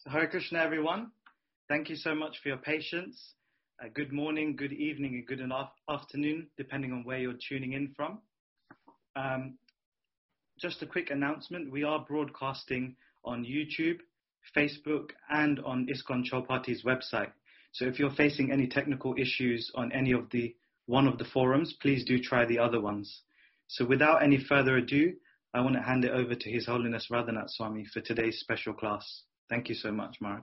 Hare Krishna, everyone. Thank you so much for your patience. Good morning, good evening, and good afternoon, depending on where you're tuning in from. Just a quick announcement. We are broadcasting on YouTube, Facebook, and on ISKCON Chaupati's website. So if you're facing any technical issues on one of the forums, please do try the other ones. So without any further ado, I want to hand it over to His Holiness Radhanath Swami for today's special class. Thank you so much, Maharaj.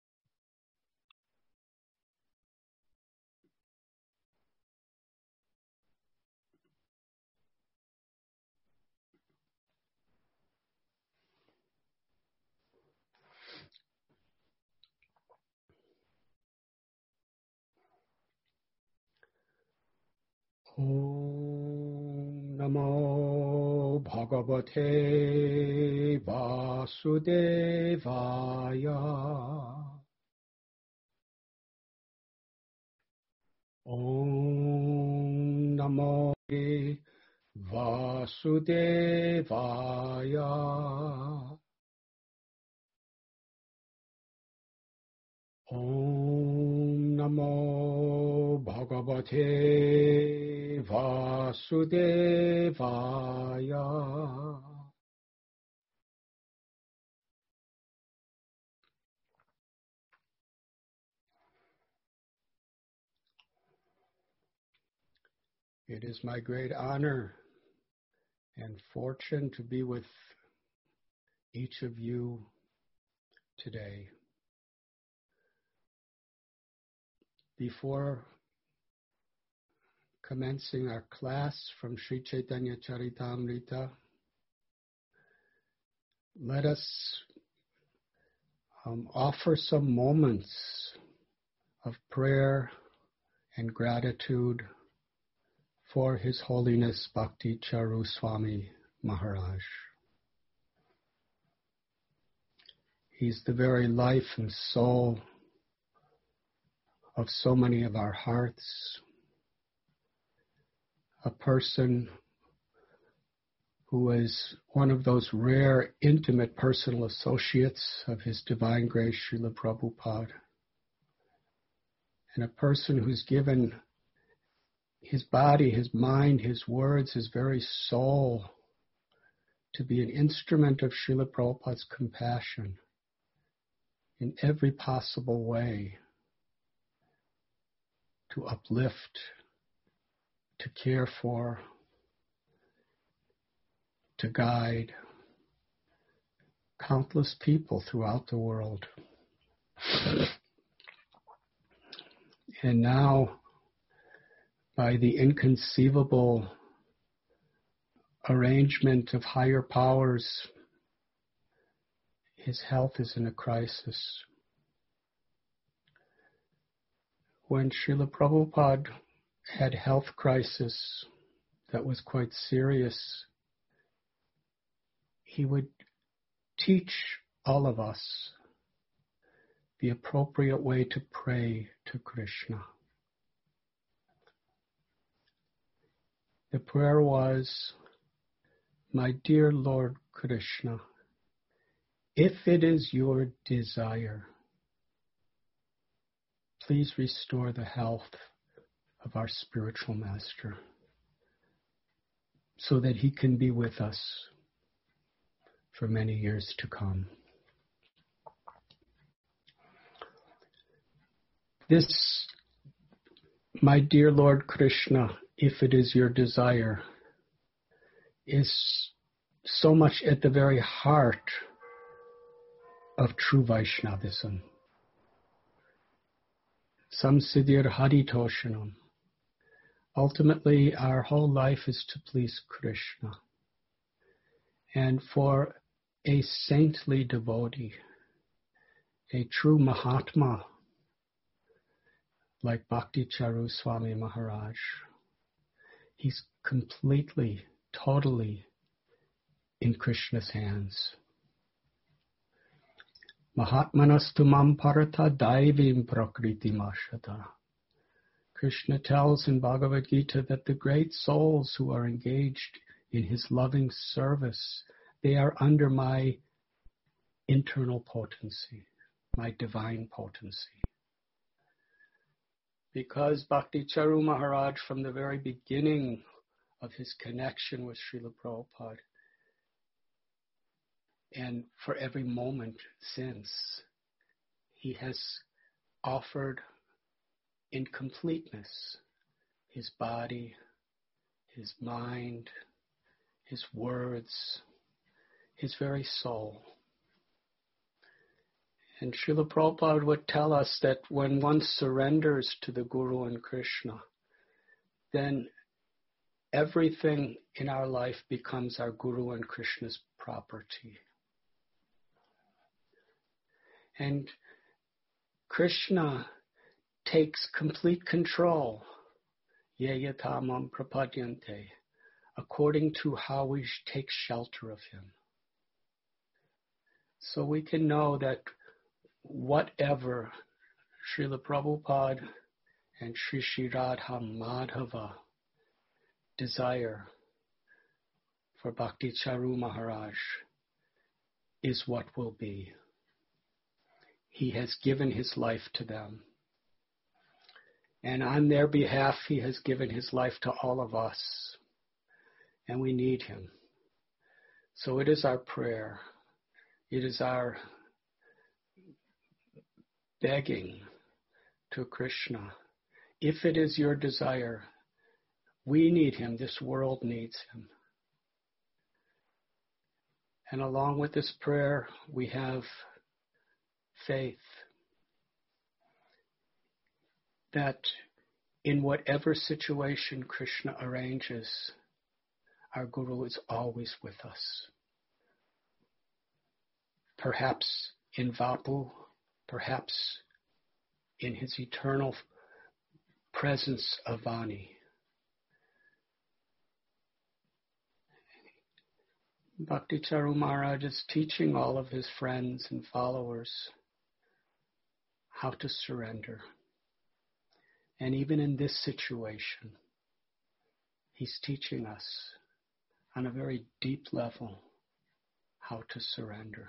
Om Namo Bhagavate Vasudevaya. Om Namo Vasudevaya. Om Namo Bhagavate Vasudevaya. It is my great honor and fortune to be with each of you today. Before commencing our class from Sri Chaitanya Charitamrita, let us offer some moments of prayer and gratitude for His Holiness Bhakti Charu Swami Maharaj. He's the very life and soul of so many of our hearts, a person who is one of those rare, intimate personal associates of His Divine Grace Srila Prabhupada, and a person who's given his body, his mind, his words, his very soul to be an instrument of Srila Prabhupada's compassion in every possible way, to uplift, to care for, to guide countless people throughout the world. And now, by the inconceivable arrangement of higher powers, his health is in a crisis. When Srila Prabhupada had health crisis that was quite serious, he would teach all of us the appropriate way to pray to Krishna. The prayer was, "My dear Lord Krishna, if it is your desire, please restore the health of our spiritual master so that he can be with us for many years to come." This, "My dear Lord Krishna, if it is your desire," is so much at the very heart of true Vaishnavism. Samsiddhir Haritoshanam. Ultimately, our whole life is to please Krishna. And for a saintly devotee, a true Mahatma, like Bhakti Charu Swami Maharaj, he's completely, totally in Krishna's hands. Mahatmanastu mam parata daivim prakriti mashata. Krishna tells in Bhagavad Gita that the great souls who are engaged in his loving service, they are under my internal potency. my divine potency. Because Bhakti Charu Maharaj, from the very beginning of his connection with Srila Prabhupada, and for every moment since, he has offered in completeness his body, his mind, his words, his very soul. And Srila Prabhupada would tell us that when one surrenders to the Guru and Krishna, then everything in our life becomes our Guru and Krishna's property. And Krishna takes complete control, yeyatamam prapadyante, according to how we take shelter of him. So we can know that whatever Srila Prabhupada and Sri Sri Radha Madhava desire for Bhakti Charu Maharaj is what will be. He has given his life to them. And on their behalf, he has given his life to all of us. And we need him. So it is our prayer. It is our begging to Krishna. If it is your desire, we need him. This world needs him. And along with this prayer, we have faith that in whatever situation Krishna arranges, our Guru is always with us. Perhaps in Vapu, perhaps in his eternal presence of Vani. Bhakti Charu Maharaj is teaching all of his friends and followers how to surrender. And even in this situation, he's teaching us on a very deep level how to surrender.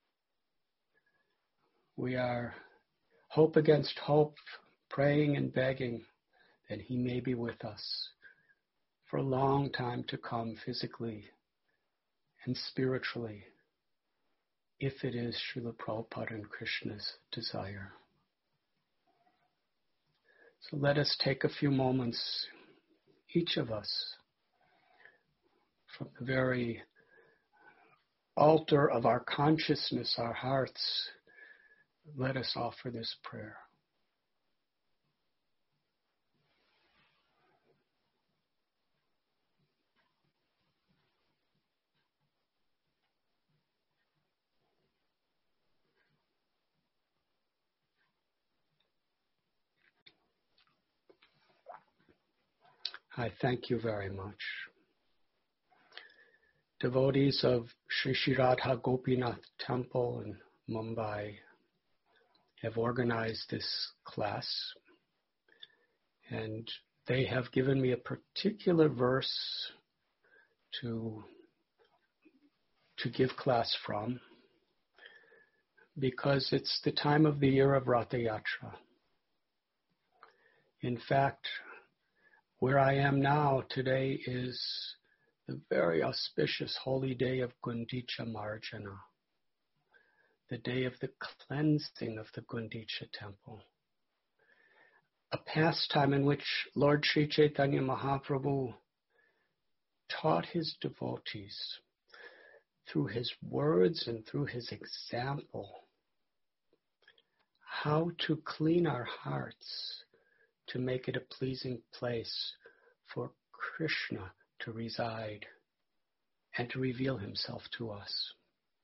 We are hope against hope, praying and begging that he may be with us for a long time to come, physically and spiritually, if it is Srila Prabhupada and Krishna's desire. So let us take a few moments, each of us, from the very altar of our consciousness, our hearts, let us offer this prayer. I thank you very much. Devotees of Sri Sri Radha Gopinath Temple in Mumbai have organized this class, and they have given me a particular verse to give class from, because it's the time of the year of Ratha Yatra. In fact, where I am now today is the very auspicious holy day of Gundicha Marjana, the day of the cleansing of the Gundicha temple, a pastime in which Lord Sri Chaitanya Mahaprabhu taught his devotees through his words and through his example how to clean our hearts to make it a pleasing place for Krishna to reside and to reveal himself to us.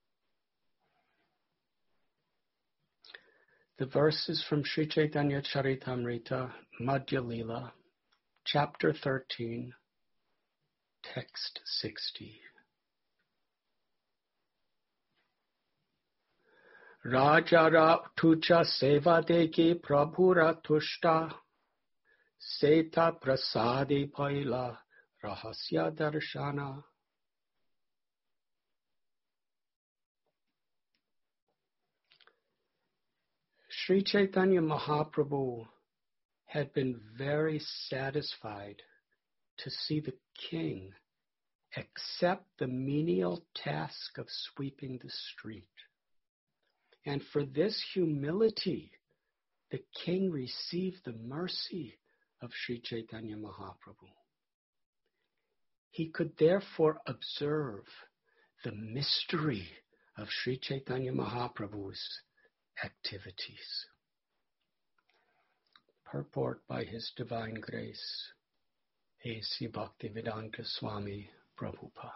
The verse is from Sri Chaitanya Charitamrita, Madhya Lila, chapter 13, text 60. Rajara tucha seva deki prabhura tushta seta prasadi paila rahasya darshana. Sri Chaitanya Mahaprabhu had been very satisfied to see the king accept the menial task of sweeping the street. And for this humility, the king received the mercy of Sri Chaitanya Mahaprabhu. He could therefore observe the mystery of Sri Chaitanya Mahaprabhu's activities. Purport by His Divine Grace, A.C. Bhaktivedanta Swami Prabhupada.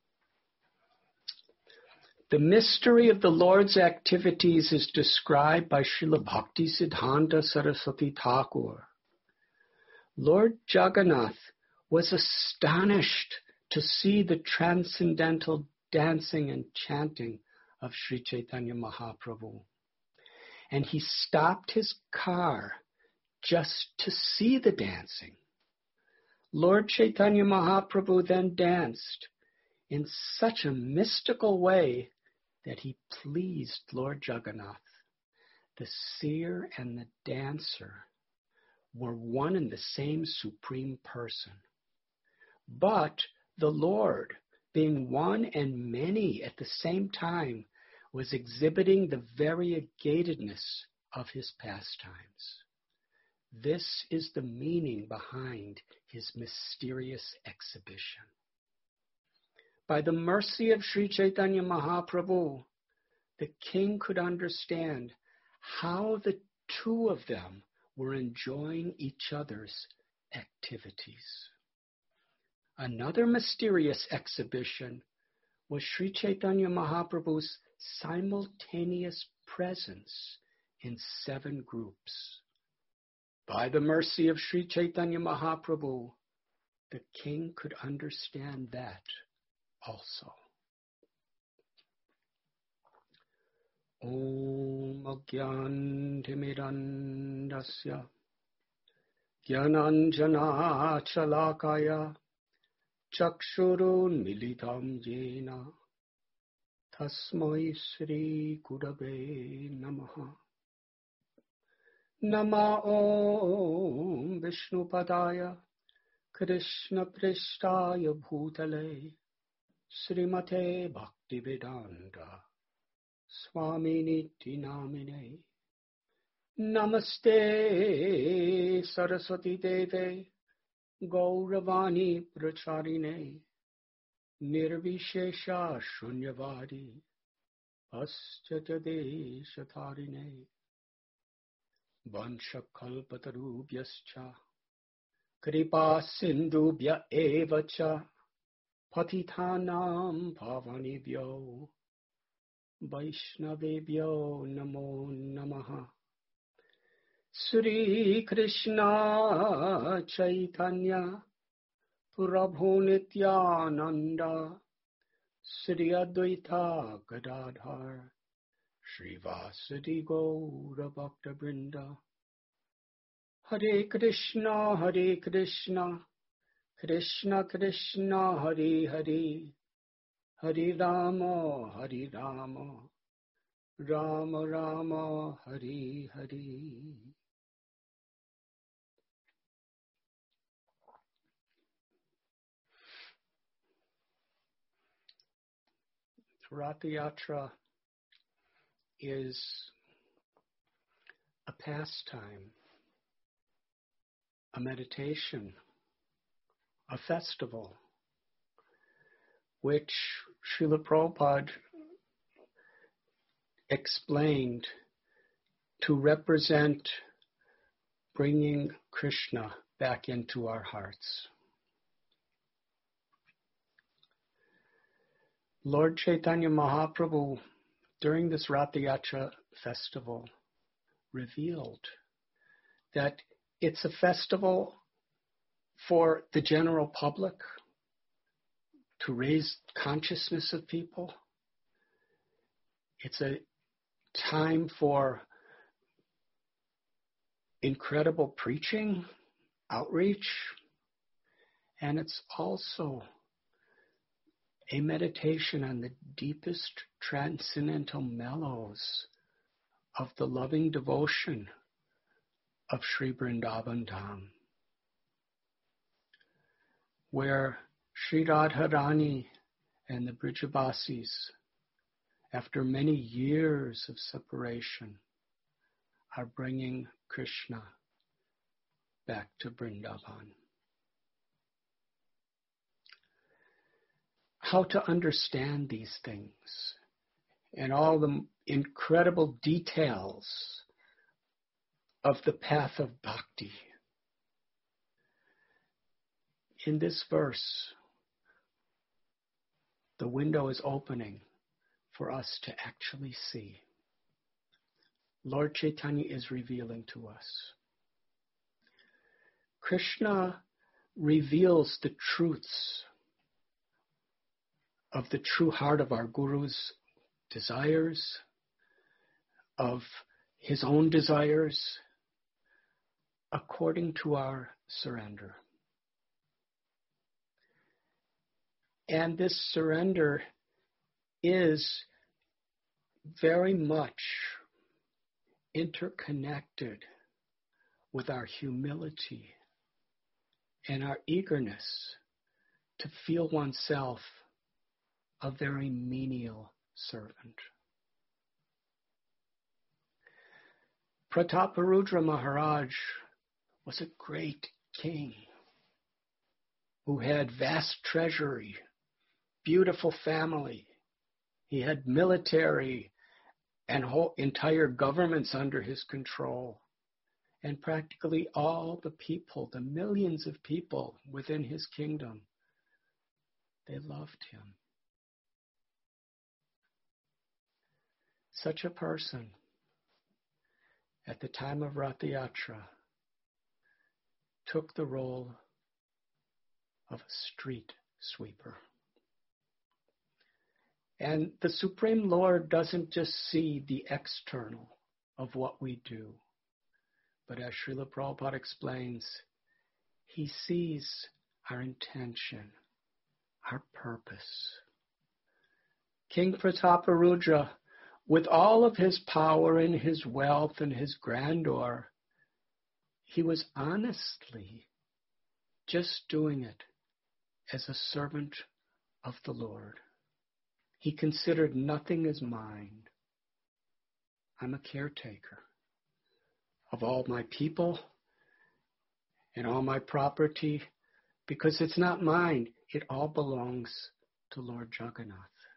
The mystery of the Lord's activities is described by Srila Bhaktisiddhanta Saraswati Thakur. Lord Jagannath was astonished to see the transcendental dancing and chanting of Sri Chaitanya Mahaprabhu. And he stopped his car just to see the dancing. Lord Chaitanya Mahaprabhu then danced in such a mystical way that he pleased Lord Jagannath. The seer and the dancer were one and the same supreme person. But the Lord, being one and many at the same time, was exhibiting the variegatedness of his pastimes. This is the meaning behind his mysterious exhibition. By the mercy of Sri Chaitanya Mahaprabhu, the king could understand how the two of them were enjoying each other's activities. Another mysterious exhibition was Sri Chaitanya Mahaprabhu's simultaneous presence in 7 groups. By the mercy of Sri Chaitanya Mahaprabhu, the king could understand that also. Om Agyantimirandasya Gyananjana Chalakaya Chakshurun Militam Jena Tasmai Sri Gurave Namaha. Nama Om Vishnupadaya Krishna Prishtaya Bhutale Srimate Bhaktivedanta Swaminiti Namine. Namaste Saraswati Deve Gauravani Pracharine Nirvishesha Shunyavadi Paschatade Shatarine Vanshakalpatarubhyascha Kripa Sindhubhya Evacha Patithanam Pavanibhyo Vaishnavebhyo Namo Namaha. Sri Krishna Chaitanya Prabhu Nityananda Sri Advaita Gadadhar Srivasadi Gaura Bhakta Vrinda. Hare Krishna Krishna Krishna Hare Hare Hare Rama Rama Rama Hare Hare. Ratha Yatra is a pastime, a meditation, a festival, which Srila Prabhupada explained to represent bringing Krishna back into our hearts. Lord Chaitanya Mahaprabhu, during this Ratha Yatra festival, revealed that it's a festival for the general public, to raise consciousness of people. It's a time for incredible preaching, outreach, and it's also a meditation on the deepest transcendental mellows of the loving devotion of Sri Vrindavan Dham, where Sri Radharani and the Brijabasis, after many years of separation, are bringing Krishna back to Vrindavan. How to understand these things and all the incredible details of the path of bhakti. In this verse, the window is opening for us to actually see. Lord Chaitanya is revealing to us. Krishna reveals the truths of the true heart of our Guru's desires, of his own desires, according to our surrender. And this surrender is very much interconnected with our humility and our eagerness to feel oneself a very menial servant. Prataparudra Maharaj was a great king who had vast treasury, beautiful family. He had military and whole entire governments under his control. And practically all the people, the millions of people within his kingdom, they loved him. Such a person, at the time of Ratha Yatra, took the role of a street sweeper. And the Supreme Lord doesn't just see the external of what we do, but as Srila Prabhupada explains, he sees our intention, our purpose. King Prataparudra, with all of his power and his wealth and his grandeur, he was honestly just doing it as a servant of the Lord. He considered nothing as mine. I'm a caretaker of all my people and all my property, because it's not mine. It all belongs to Lord Jagannath.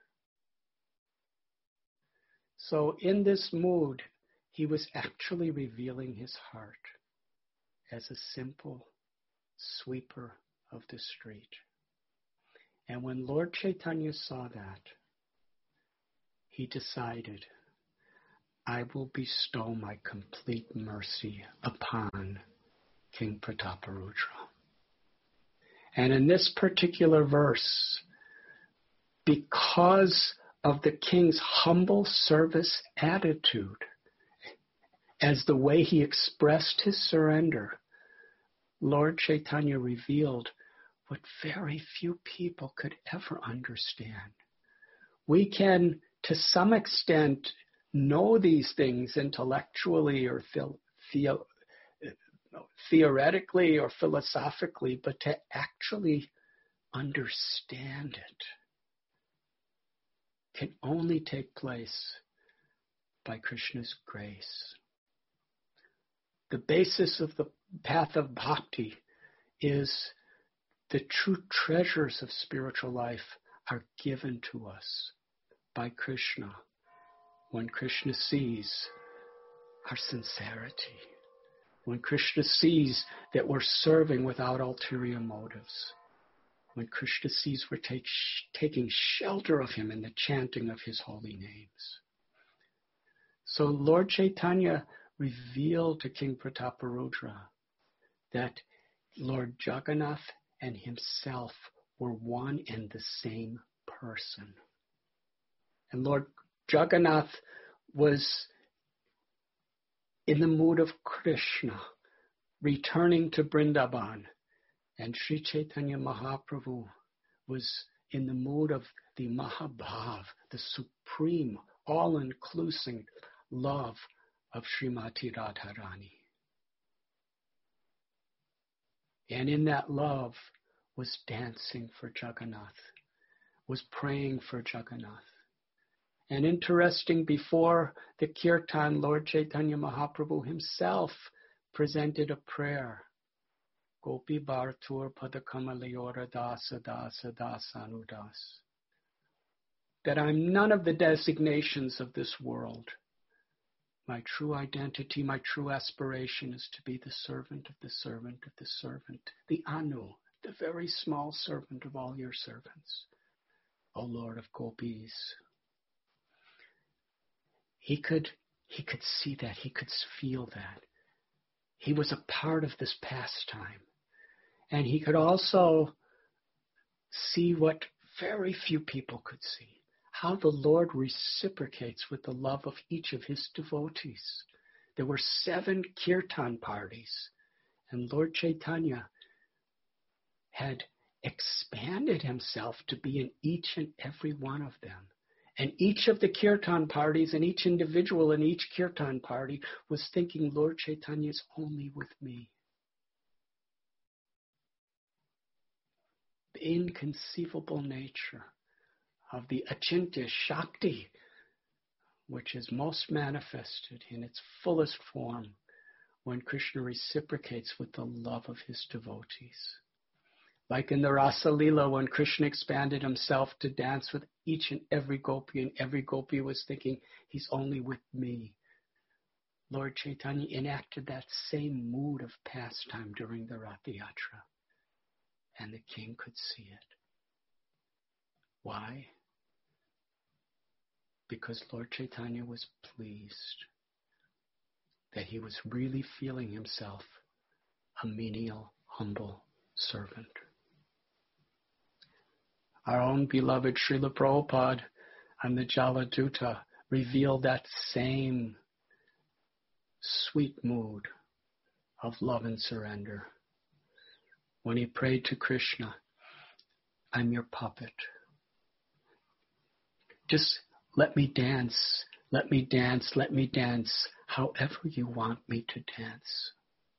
So in this mood, he was actually revealing his heart as a simple sweeper of the street. And when Lord Chaitanya saw that, he decided, I will bestow my complete mercy upon King Prataparudra. And in this particular verse, because of the king's humble service attitude, as the way he expressed his surrender, Lord Chaitanya revealed what very few people could ever understand. We can, to some extent, know these things intellectually or theoretically or philosophically, but to actually understand it can only take place by Krishna's grace. The basis of the path of bhakti is the true treasures of spiritual life are given to us by Krishna when Krishna sees our sincerity, when Krishna sees that we're serving without ulterior motives, when Krishna sees we're taking shelter of him in the chanting of his holy names. So Lord Chaitanya revealed to King Prataparudra that Lord Jagannath and himself were one and the same person. And Lord Jagannath was in the mood of Krishna, returning to Vrindavan. And Sri Chaitanya Mahaprabhu was in the mood of the Mahabhav, the supreme, all-inclusive love of Srimati Radharani. And in that love was dancing for Jagannath, was praying for Jagannath. And interesting, before the kirtan, Lord Chaitanya Mahaprabhu himself presented a prayer. Gopi Bhartur Padakamaliyora Dasa Dasa Dasanudas. That I'm none of the designations of this world. My true identity, my true aspiration is to be the servant of the servant of the servant, the Anu, the very small servant of all your servants, O Lord of Gopis. He could see that, he could feel that. He was a part of this pastime. And he could also see what very few people could see. How the Lord reciprocates with the love of each of his devotees. There were 7 kirtan parties, and Lord Chaitanya had expanded himself to be in each and every one of them. And each of the kirtan parties and each individual in each kirtan party was thinking, Lord Chaitanya is only with me. The inconceivable nature of the Achintya Shakti, which is most manifested in its fullest form when Krishna reciprocates with the love of his devotees. Like in the Rasa Leela, when Krishna expanded himself to dance with each and every gopi was thinking, he's only with me. Lord Chaitanya enacted that same mood of pastime during the Ratha Yatra, and the king could see it. Why? Because Lord Chaitanya was pleased that he was really feeling himself a menial, humble servant. Our own beloved Srila Prabhupada and the Jaladuta revealed that same sweet mood of love and surrender when he prayed to Krishna, I'm your puppet. Just let me dance, let me dance, let me dance, however you want me to dance.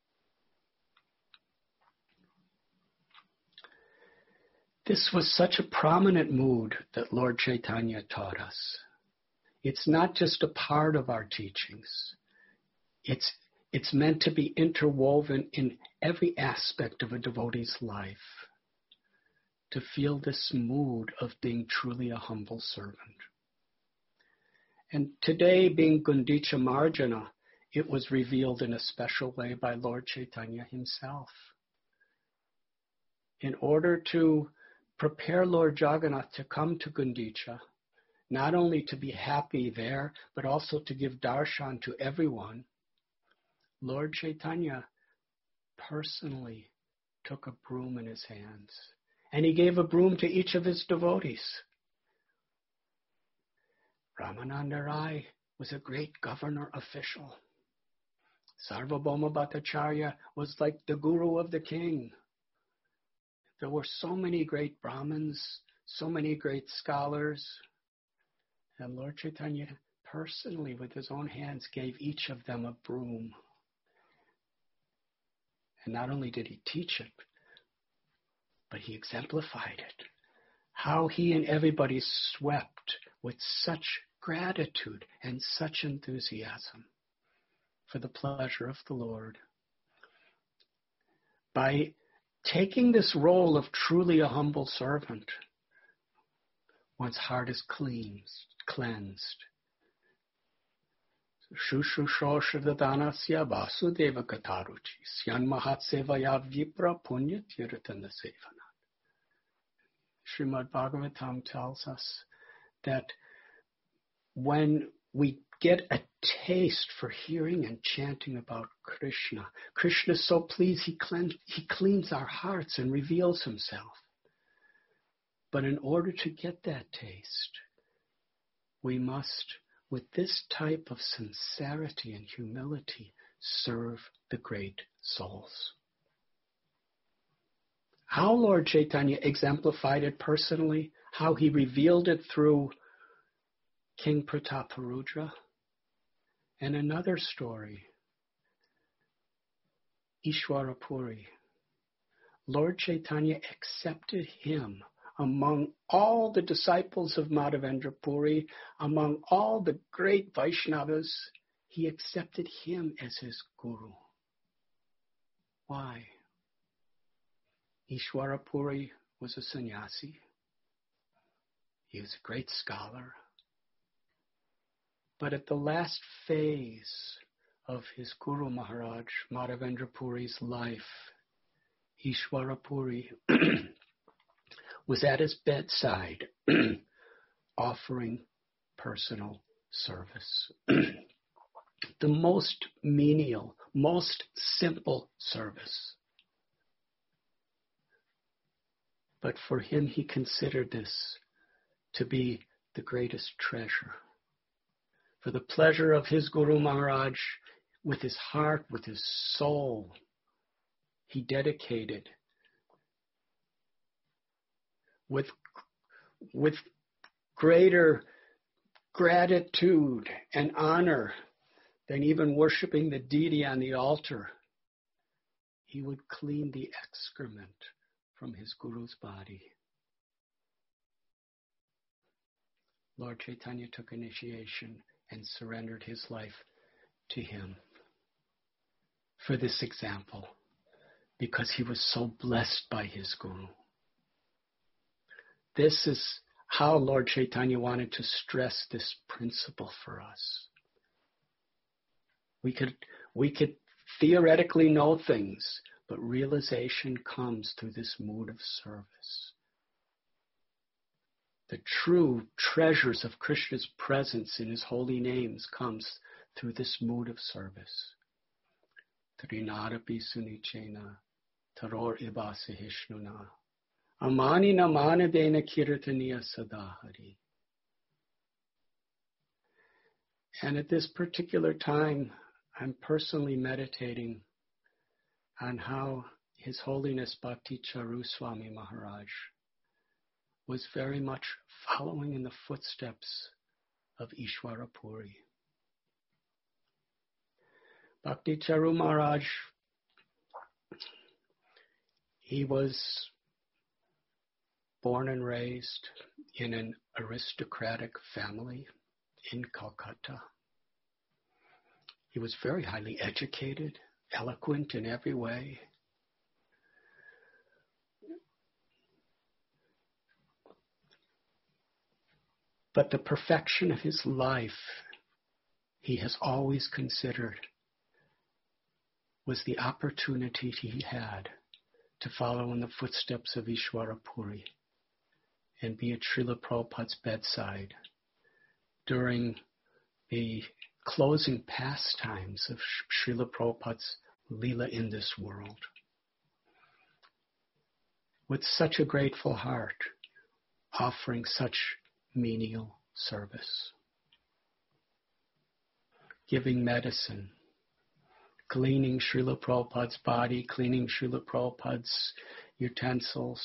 This was such a prominent mood that Lord Chaitanya taught us. It's not just a part of our teachings. It's meant to be interwoven in every aspect of a devotee's life, to feel this mood of being truly a humble servant. And today, being Gundicha Marjana, it was revealed in a special way by Lord Chaitanya himself. In order to prepare Lord Jagannath to come to Gundicha, not only to be happy there, but also to give darshan to everyone, Lord Chaitanya personally took a broom in his hands, and he gave a broom to each of his devotees. Ramananda Rai was a great governor official. Sarvabhauma Bhattacharya was like the guru of the king. There were so many great Brahmins, so many great scholars, and Lord Chaitanya personally, with his own hands, gave each of them a broom. And not only did he teach it, but he exemplified it. How he and everybody swept with such gratitude and such enthusiasm for the pleasure of the Lord. By taking this role of truly a humble servant, one's heart is cleansed. Shushushoshradadanasya Vasudeva Kataruchi Syan Mahatsevaya Vipra Punya Tirtana Sevana. Srimad Bhagavatam tells us that when we get a taste for hearing and chanting about Krishna, Krishna is so pleased he cleans our hearts and reveals himself. But in order to get that taste, we must, with this type of sincerity and humility, serve the great souls. How Lord Chaitanya exemplified it personally, how he revealed it through King Prataparudra, And another story, Ishwarapuri. Lord Chaitanya accepted him among all the disciples of Madhavendra Puri, among all the great Vaishnavas. He accepted him as his guru. Why? Ishwarapuri was a sannyasi. He was a great scholar. But at the last phase of his Guru Maharaj, Madhavendra Puri's life, Ishwarapuri was at his bedside offering personal service. The most menial, most simple service. But for him, he considered this to be the greatest treasure. For the pleasure of his Guru Maharaj, with his heart, with his soul, he dedicated with greater gratitude and honor than even worshiping the deity on the altar. He would clean the excrement from his Guru's body. Lord Chaitanya took initiation and surrendered his life to him for this example, because he was so blessed by his Guru. This is how Lord Chaitanya wanted to stress this principle for us. We could theoretically know things, but realization comes through this mood of service. The true treasures of Krishna's presence in his holy names comes through this mood of service. Trinadapi sunichena, taror ibasihishnuna, amani namanadena kirtaniya sadahari. And at this particular time, I'm personally meditating on how His Holiness Bhakti Charu Swami Maharaj was very much following in the footsteps of Ishwarapuri. Bhakti Charu Maharaj, he was born and raised in an aristocratic family in Calcutta. He was very highly educated, eloquent in every way. But the perfection of his life, he has always considered, was the opportunity he had to follow in the footsteps of Ishwarapuri and be at Srila Prabhupada's bedside during the closing pastimes of Srila Prabhupada's Leela in this world. With such a grateful heart, offering such menial service. Giving medicine, cleaning Srila Prabhupada's body, cleaning Srila Prabhupada's utensils,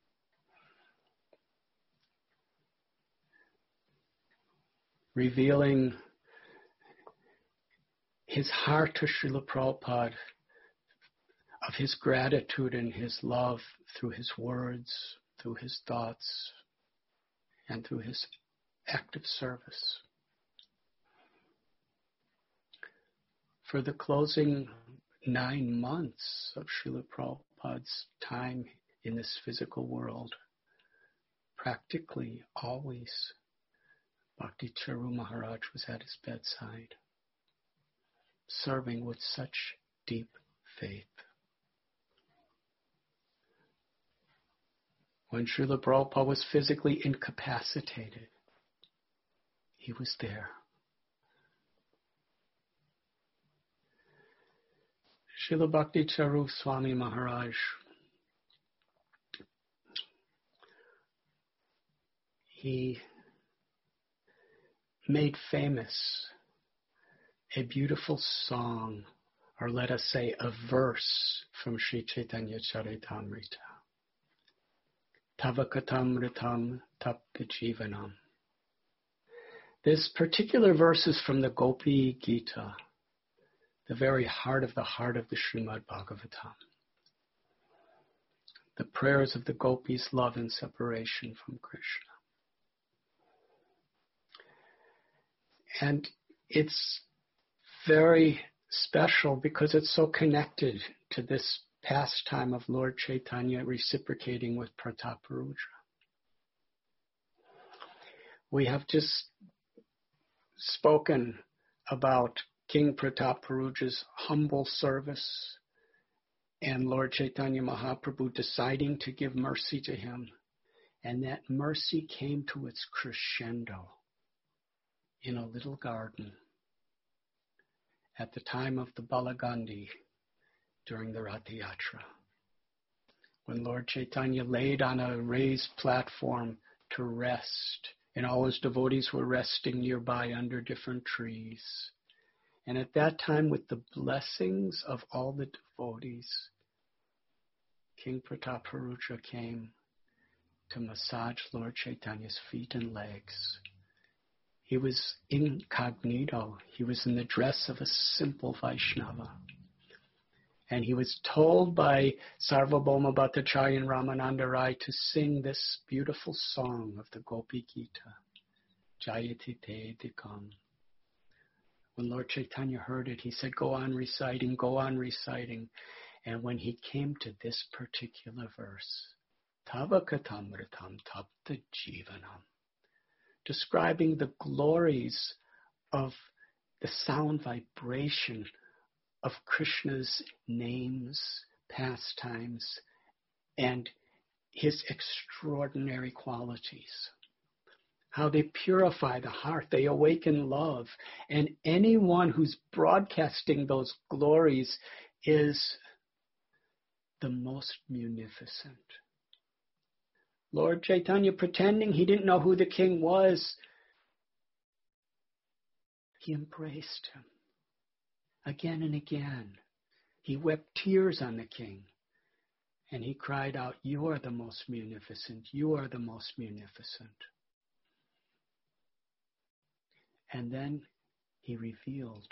revealing his heart to Srila Prabhupada, of his gratitude and his love through his words, through his thoughts, and through his active service. For the closing 9 months of Srila Prabhupada's time in this physical world, practically always Bhakti Charu Maharaj was at his bedside, serving with such deep faith. When Srila Prabhupada was physically incapacitated, he was there. Srila Bhakti Charu Swami Maharaj, he made famous a beautiful song, or let us say a verse from Sri Chaitanya Charitamrita. Tavakatamritam tapyajivanam This particular verse is from the Gopi Gita, the very heart of the Srimad Bhagavatam. The prayers of the gopis' love and separation from Krishna. And it's very special because it's so connected to this pastime of Lord Chaitanya reciprocating with Prataparudra. We have just spoken about King Prataparudra's humble service and Lord Chaitanya Mahaprabhu deciding to give mercy to him. And that mercy came to its crescendo in a little garden at the time of the Balagandhi during the Rath Yatra, when Lord Chaitanya laid on a raised platform to rest, and all his devotees were resting nearby under different trees. And at that time, with the blessings of all the devotees, King Prataparudra came to massage Lord Chaitanya's feet and legs. He was incognito. He was in the dress of a simple Vaishnava. And he was told by Sarvabhauma Bhattacharya and Ramananda Rai to sing this beautiful song of the Gopi Gita, Jayati Te Dikam. When Lord Chaitanya heard it, he said, go on reciting, go on reciting. And when he came to this particular verse, Tava Katamritam Tapta Jivanam, describing the glories of the sound vibration of Krishna's names, pastimes, and his extraordinary qualities. How they purify the heart, they awaken love. And anyone who's broadcasting those glories is the most munificent. Lord Chaitanya, pretending he didn't know who the king was, he embraced him again and again. He wept tears on the king, and he cried out, you are the most munificent, you are the most munificent. And then he revealed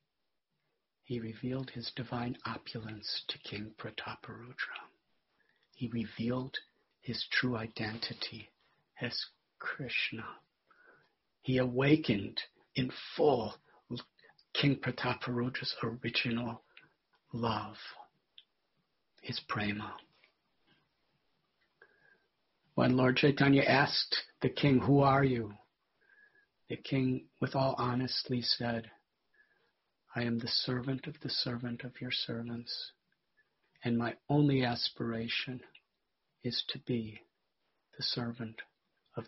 his divine opulence to King Prataparudra. He revealed his true identity as Krishna. He awakened in full King Prataparudra's original love, his prema. When Lord Chaitanya asked the king, who are you? The king, with all honesty, said, I am the servant of your servants, and my only aspiration is to be the servant of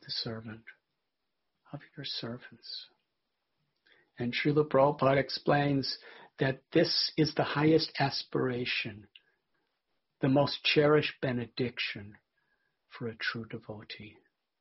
your servants. And Srila Prabhupada explains that this is the highest aspiration, the most cherished benediction for a true devotee.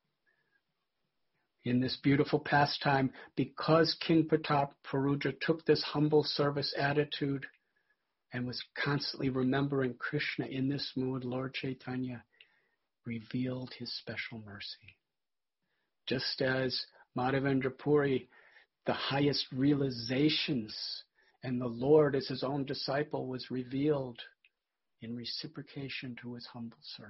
In this beautiful pastime, because King Prataparudra took this humble service attitude and was constantly remembering Krishna in this mood, Lord Chaitanya revealed his special mercy. Just as Madhavendra Puri, the highest realizations, and the Lord as his own disciple was revealed in reciprocation to his humble service.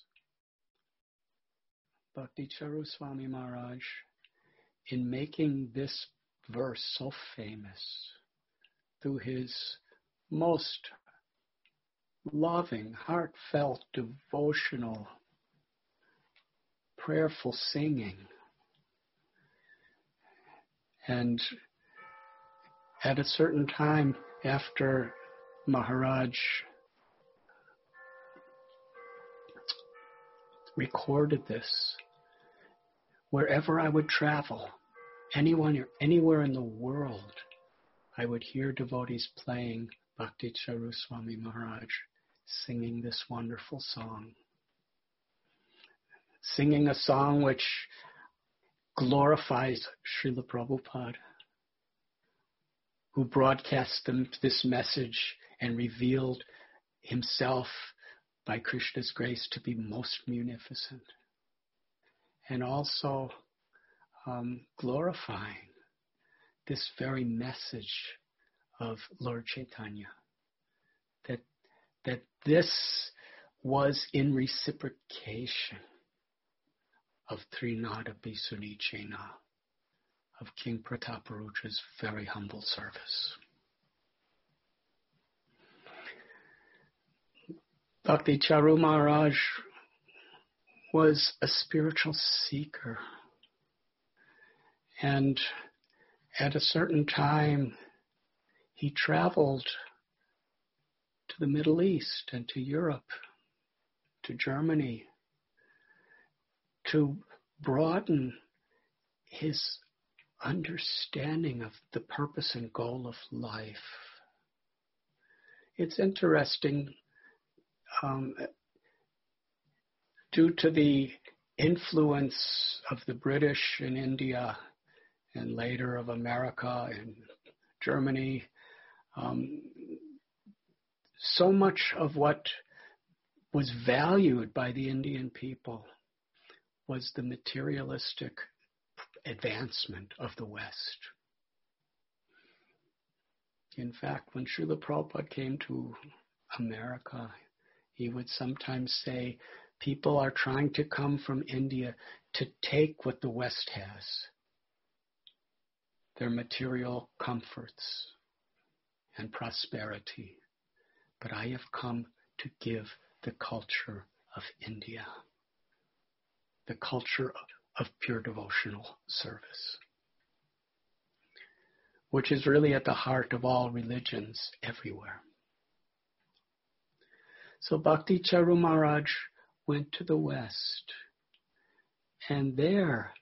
Bhakti Charu Swami Maharaj, in making this verse so famous through his most loving, heartfelt, devotional, prayerful singing, and at a certain time after Maharaj recorded this, wherever I would travel, anywhere in the world, I would hear devotees playing Bhakti Charu Swami Maharaj, singing this wonderful song. Singing a song which glorifies Srila Prabhupada, who broadcast this message and revealed himself by Krishna's grace to be most munificent. And also glorifying this very message of Lord Chaitanya, that this was in reciprocation of Trinada Bhisunicena, of King Prataparudra's very humble service. Bhakti Charu Maharaj was a spiritual seeker, and at a certain time he traveled to the Middle East and to Europe, to Germany, to broaden his understanding of the purpose and goal of life. It's interesting, due to the influence of the British in India and later of America and Germany, so much of what was valued by the Indian people was the materialistic advancement of the West. In fact, when Srila Prabhupada came to America, he would sometimes say, people are trying to come from India to take what the West has, their material comforts and prosperity. But I have come to give the culture of India, the culture of pure devotional service, which is really at the heart of all religions everywhere. So Bhakti Charu Maharaj went to the West, and there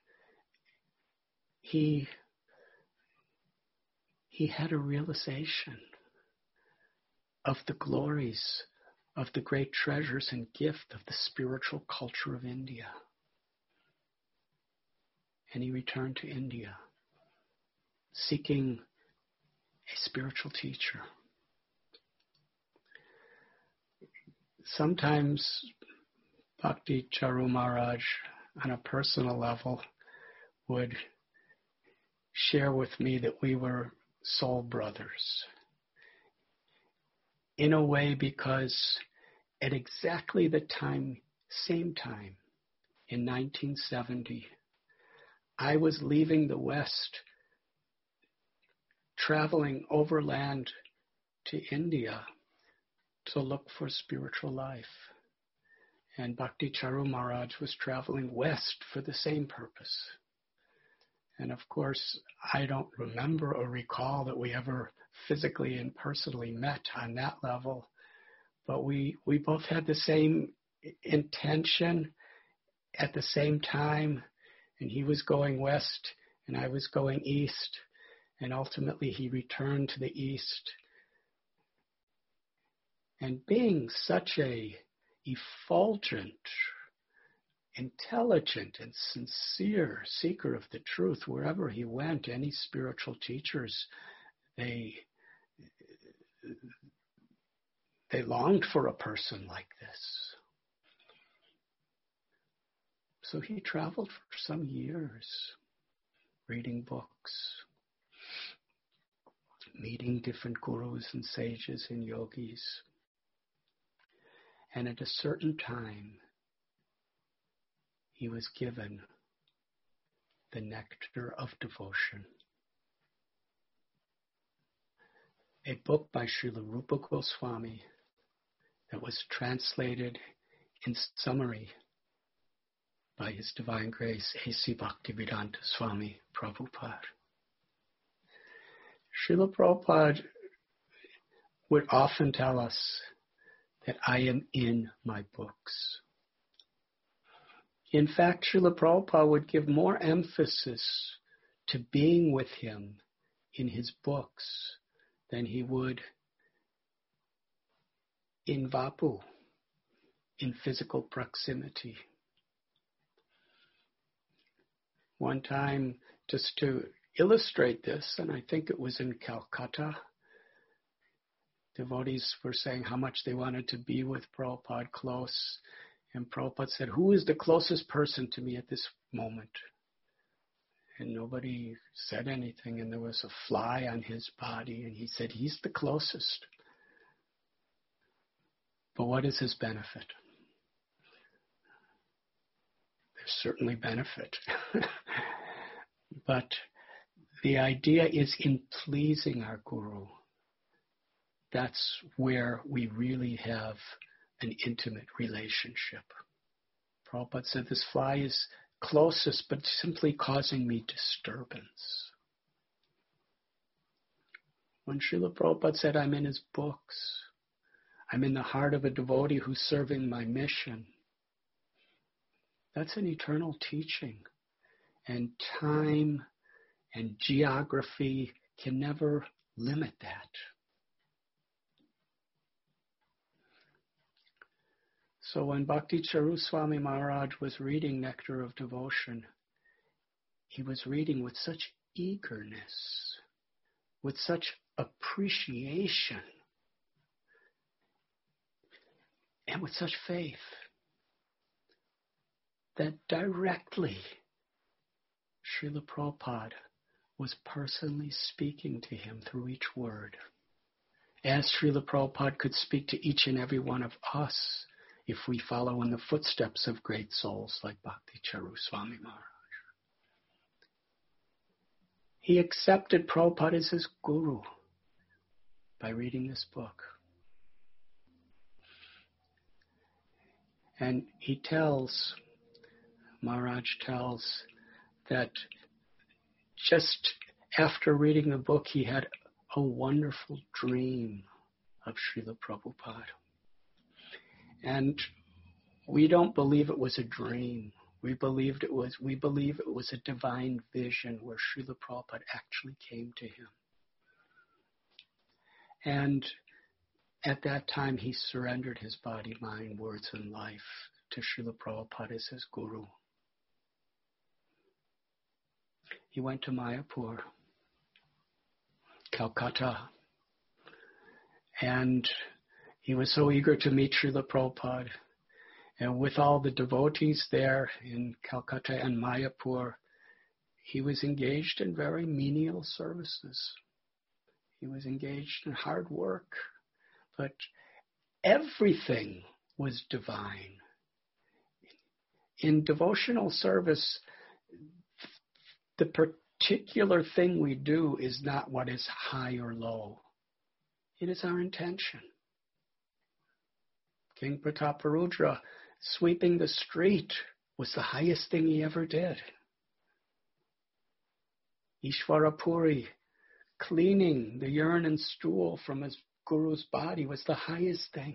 he had a realization of the glories, of the great treasures and gift of the spiritual culture of India. And he returned to India, seeking a spiritual teacher. Sometimes Bhakti Charu Maharaj, on a personal level, would share with me that we were soul brothers. In a way, because at exactly the same time, in 1970, I was leaving the West, traveling overland to India to look for spiritual life. And Bhakti Charu Maharaj was traveling west for the same purpose. And of course, I don't remember or recall that we ever physically and personally met on that level, but we both had the same intention at the same time, and he was going west and I was going east, and ultimately he returned to the east. And being such a effulgent, intelligent, and sincere seeker of the truth, wherever he went, any spiritual teachers, they longed for a person like this. So he traveled for some years, reading books, meeting different gurus and sages and yogis. And at a certain time, he was given the nectar of devotion. A book by Srila Rupa Goswami that was translated in summary by His Divine Grace A.C. Bhaktivedanta Swami Prabhupada. Srila Prabhupada would often tell us that I am in my books. In fact, Srila Prabhupada would give more emphasis to being with him in his books than he would in Vapu, in physical proximity. One time, just to illustrate this, and I think it was in Calcutta, devotees were saying how much they wanted to be with Prabhupada close. And Prabhupada said, who is the closest person to me at this moment? And nobody said anything, and there was a fly on his body, and he said, he's the closest. But what is his benefit? There's certainly benefit. But the idea is in pleasing our Guru. That's where we really have an intimate relationship. Prabhupada said this fly is closest, but simply causing me disturbance. When Srila Prabhupada said, I'm in his books, I'm in the heart of a devotee who's serving my mission, that's an eternal teaching. And time and geography can never limit that. So when Bhakti Charu Swami Maharaj was reading Nectar of Devotion, he was reading with such eagerness, with such appreciation, and with such faith that directly Srila Prabhupada was personally speaking to him through each word, as Srila Prabhupada could speak to each and every one of us if we follow in the footsteps of great souls like Bhakti Charu Swami Maharaj. He accepted Prabhupada as his guru by reading this book. And Maharaj tells that just after reading the book, he had a wonderful dream of Srila Prabhupada. And we don't believe it was a dream. We believe it was a divine vision where Srila Prabhupada actually came to him. And at that time, he surrendered his body, mind, words, and life to Srila Prabhupada as his guru. He went to Mayapur, Calcutta, and he was so eager to meet Srila Prabhupada. And with all the devotees there in Calcutta and Mayapur, he was engaged in very menial services. He was engaged in hard work, but everything was divine. In devotional service, the particular thing we do is not what is high or low. It is our intention. King Prataparudra sweeping the street was the highest thing he ever did. Ishwarapuri cleaning the urine and stool from his guru's body was the highest thing,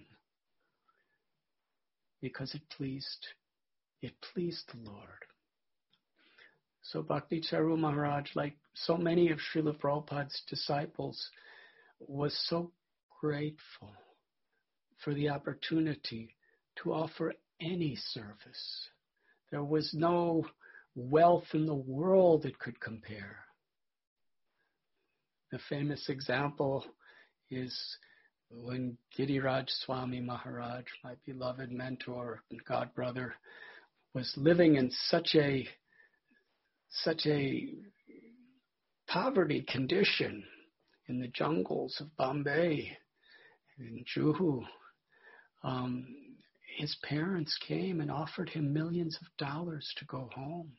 because it pleased the Lord. So Bhakti Charu Maharaj, like so many of Srila Prabhupada's disciples, was so grateful for the opportunity to offer any service. There was no wealth in the world that could compare. The famous example is when Giriraj Swami Maharaj, my beloved mentor and godbrother, was living in such a poverty condition in the jungles of Bombay, in Juhu. His parents came and offered him millions of dollars to go home.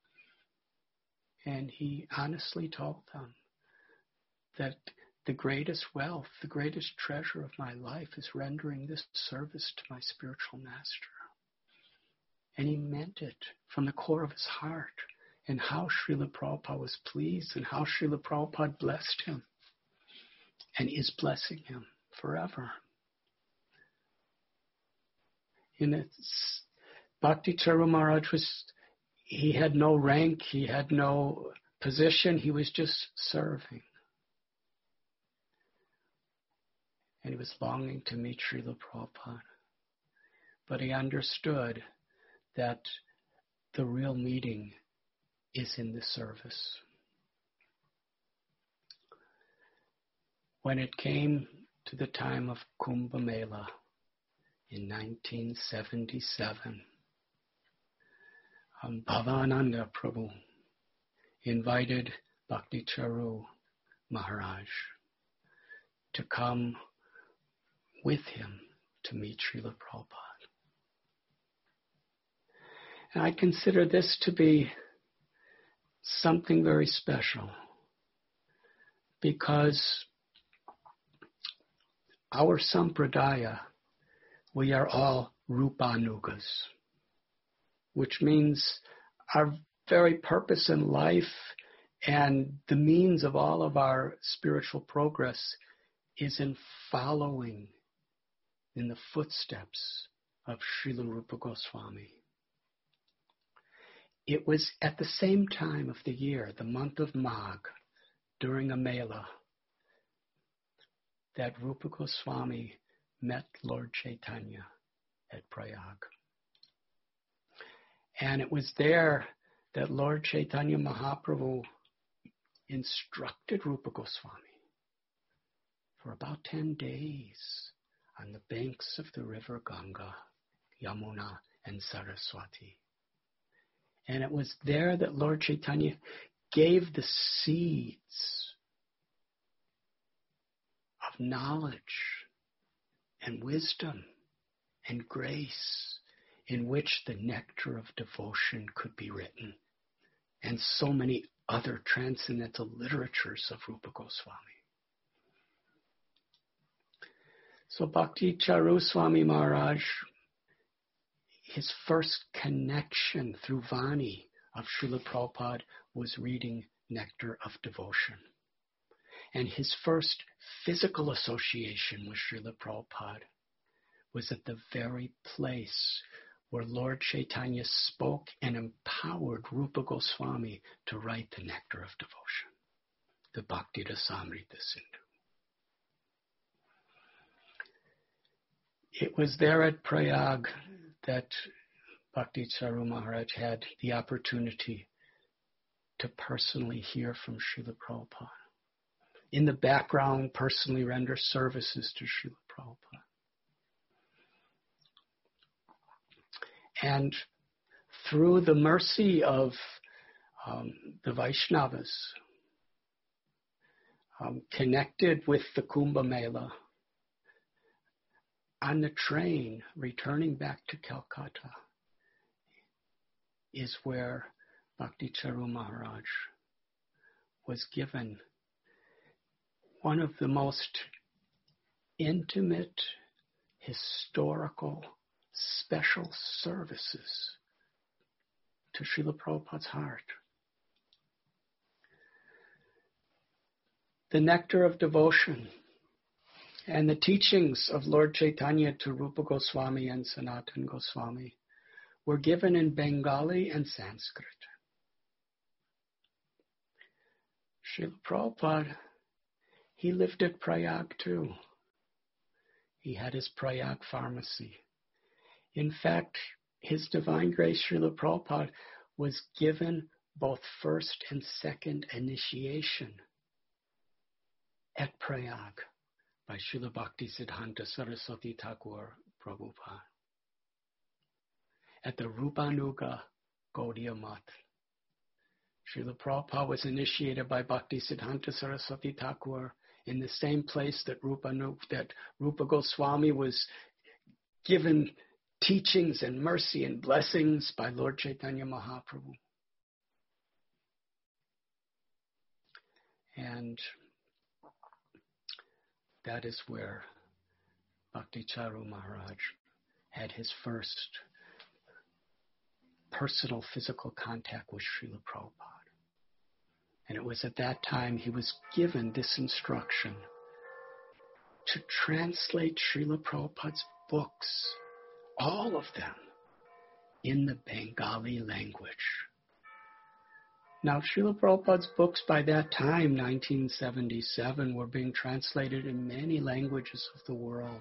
And he honestly told them that the greatest wealth, the greatest treasure of my life is rendering this service to my spiritual master. And he meant it from the core of his heart. And how Srila Prabhupada was pleased, and how Srila Prabhupada blessed him and is blessing him forever. Bhakti Charu Maharaj he had no rank, he had no position, he was just serving. And he was longing to meet Srila Prabhupada. But he understood that the real meeting is in the service. When it came to the time of Kumbh Mela in 1977, Bhavananda Prabhu, invited Bhakti Charu Maharaj to come with him to meet Srila Prabhupada. And I consider this to be something very special, because our sampradaya, we are all rupanugas, which means our very purpose in life and the means of all of our spiritual progress is in following in the footsteps of Srila Rupa Goswami. It was at the same time of the year, the month of Magh, during a Mela, that Rupa Goswami met Lord Chaitanya at Prayag. And it was there that Lord Chaitanya Mahaprabhu instructed Rupa Goswami for about 10 days on the banks of the river Ganga, Yamuna, and Saraswati. And it was there that Lord Chaitanya gave the seeds of knowledge and wisdom and grace in which the nectar of devotion could be written, and so many other transcendental literatures of Rupa Goswami. So Bhakti Charu Swami Maharaj, his first connection through Vani of Srila Prabhupada was reading Nectar of Devotion. And his first physical association with Srila Prabhupada was at the very place where Lord Chaitanya spoke and empowered Rupa Goswami to write the Nectar of Devotion, the Bhakti Rasamrita Sindhu. It was there at Prayag that Bhakti Charu Maharaj had the opportunity to personally hear from Srila Prabhupada. In the background, personally render services to Srila Prabhupada. And through the mercy of the Vaishnavas, connected with the Kumbh Mela, on the train returning back to Calcutta is where Bhakti Charu Maharaj was given one of the most intimate, historical, special services to Srila Prabhupada's heart. The Nectar of Devotion and the teachings of Lord Chaitanya to Rupa Goswami and Sanatan Goswami were given in Bengali and Sanskrit. Srila Prabhupada, he lived at Prayag too. He had his Prayag pharmacy. In fact, His Divine Grace Srila Prabhupada was given both first and second initiation at Prayag by Srila Bhakti Siddhanta Saraswati Thakur Prabhupada at the Rupanuga Gaudiya Math. Srila Prabhupada was initiated by Bhakti Siddhanta Saraswati Thakur in the same place that Rupa Goswami was given teachings and mercy and blessings by Lord Chaitanya Mahaprabhu. And that is where Bhakti Charu Maharaj had his first personal physical contact with Srila Prabhupada. And it was at that time he was given this instruction to translate Srila Prabhupada's books, all of them, in the Bengali language. Now, Srila Prabhupada's books by that time, 1977, were being translated in many languages of the world.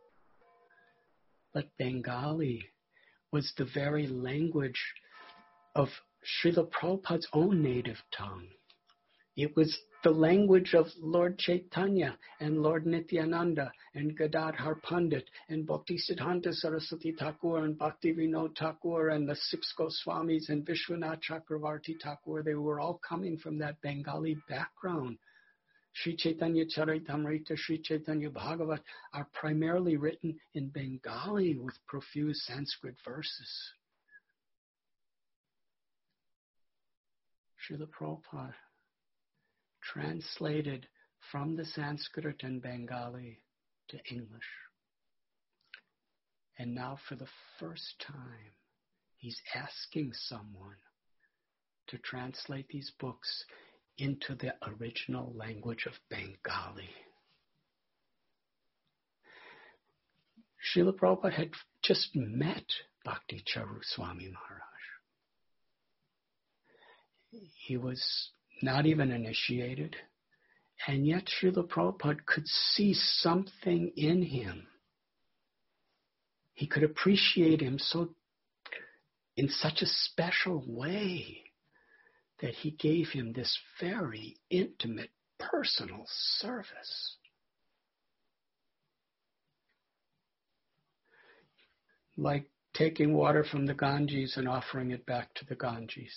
But Bengali was the very language of Srila Prabhupada's own native tongue. It was the language of Lord Chaitanya and Lord Nityananda and Gadadhar Pandit and Bhaktisiddhanta Saraswati Thakur and Bhakti Vinod Thakur and the six Goswamis and Vishwanath Chakravarti Thakur. They were all coming from that Bengali background. Sri Chaitanya Charitamrita, Sri Chaitanya Bhagavat are primarily written in Bengali with profuse Sanskrit verses. Srila Prabhupada translated from the Sanskrit and Bengali to English. And now for the first time, he's asking someone to translate these books into the original language of Bengali. Srila Prabhupada had just met Bhakti Charu Swami Maharaj. He was not even initiated, and yet Srila Prabhupada could see something in him. He could appreciate him in such a special way that he gave him this very intimate, personal service. Like taking water from the Ganges and offering it back to the Ganges.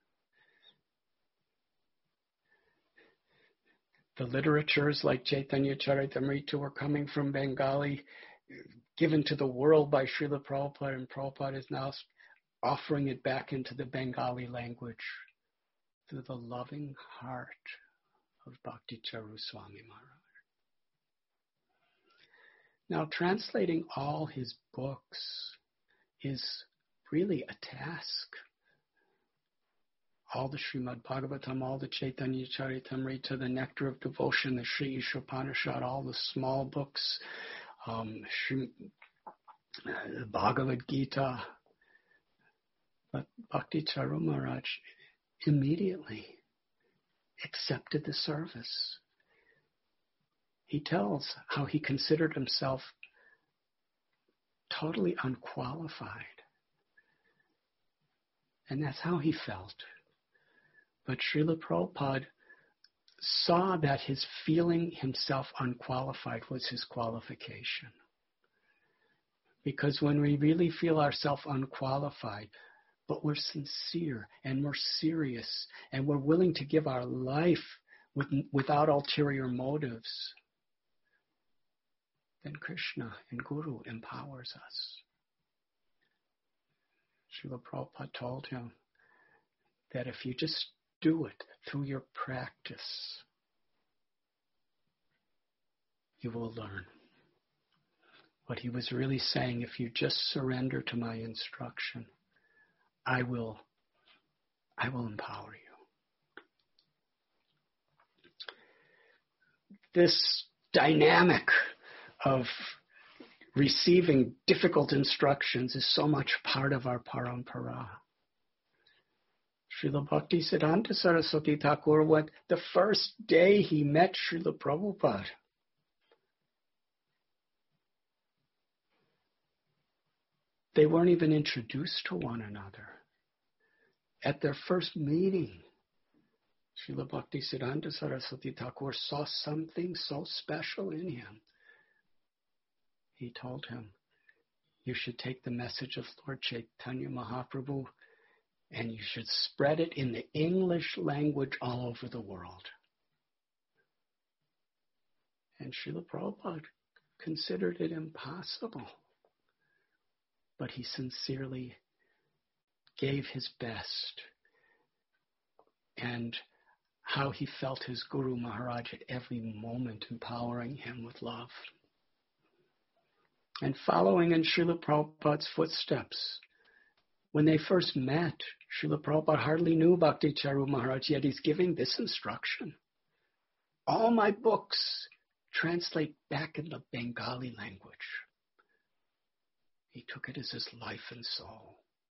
The literatures like Chaitanya Charitamrita were coming from Bengali, given to the world by Srila Prabhupada, and Prabhupada is now offering it back into the Bengali language through the loving heart of Bhakti Charu Swami Maharaj. Now, translating all his books is really a task. All the Srimad Bhagavatam, all the Chaitanya Charitamrita, the Nectar of Devotion, the Sri Ishopanishad, all the small books, the Bhagavad Gita. But Bhakti Charu Maharaj immediately accepted the service. He tells how he considered himself totally unqualified. And that's how he felt. But Srila Prabhupada saw that his feeling himself unqualified was his qualification. Because when we really feel ourselves unqualified, but we're sincere and we're serious and we're willing to give our life without ulterior motives, then Krishna and Guru empowers us. Srila Prabhupada told him that if you just do it through your practice, you will learn. What he was really saying, if you just surrender to my instruction, I will empower you. This dynamic of receiving difficult instructions is so much part of our parampara. Srila Bhaktisiddhanta Saraswati Thakur went the first day he met Srila Prabhupada. They weren't even introduced to one another. At their first meeting, Srila Bhaktisiddhanta Saraswati Thakur saw something so special in him. He told him, you should take the message of Lord Chaitanya Mahaprabhu and you should spread it in the English language all over the world. And Srila Prabhupada considered it impossible. But he sincerely gave his best, and how he felt his Guru Maharaj at every moment empowering him with love. And following in Srila Prabhupada's footsteps, when they first met, Srila Prabhupada hardly knew Bhakti Charu Maharaj, yet he's giving this instruction. All my books translate back in the Bengali language. He took it as his life and soul.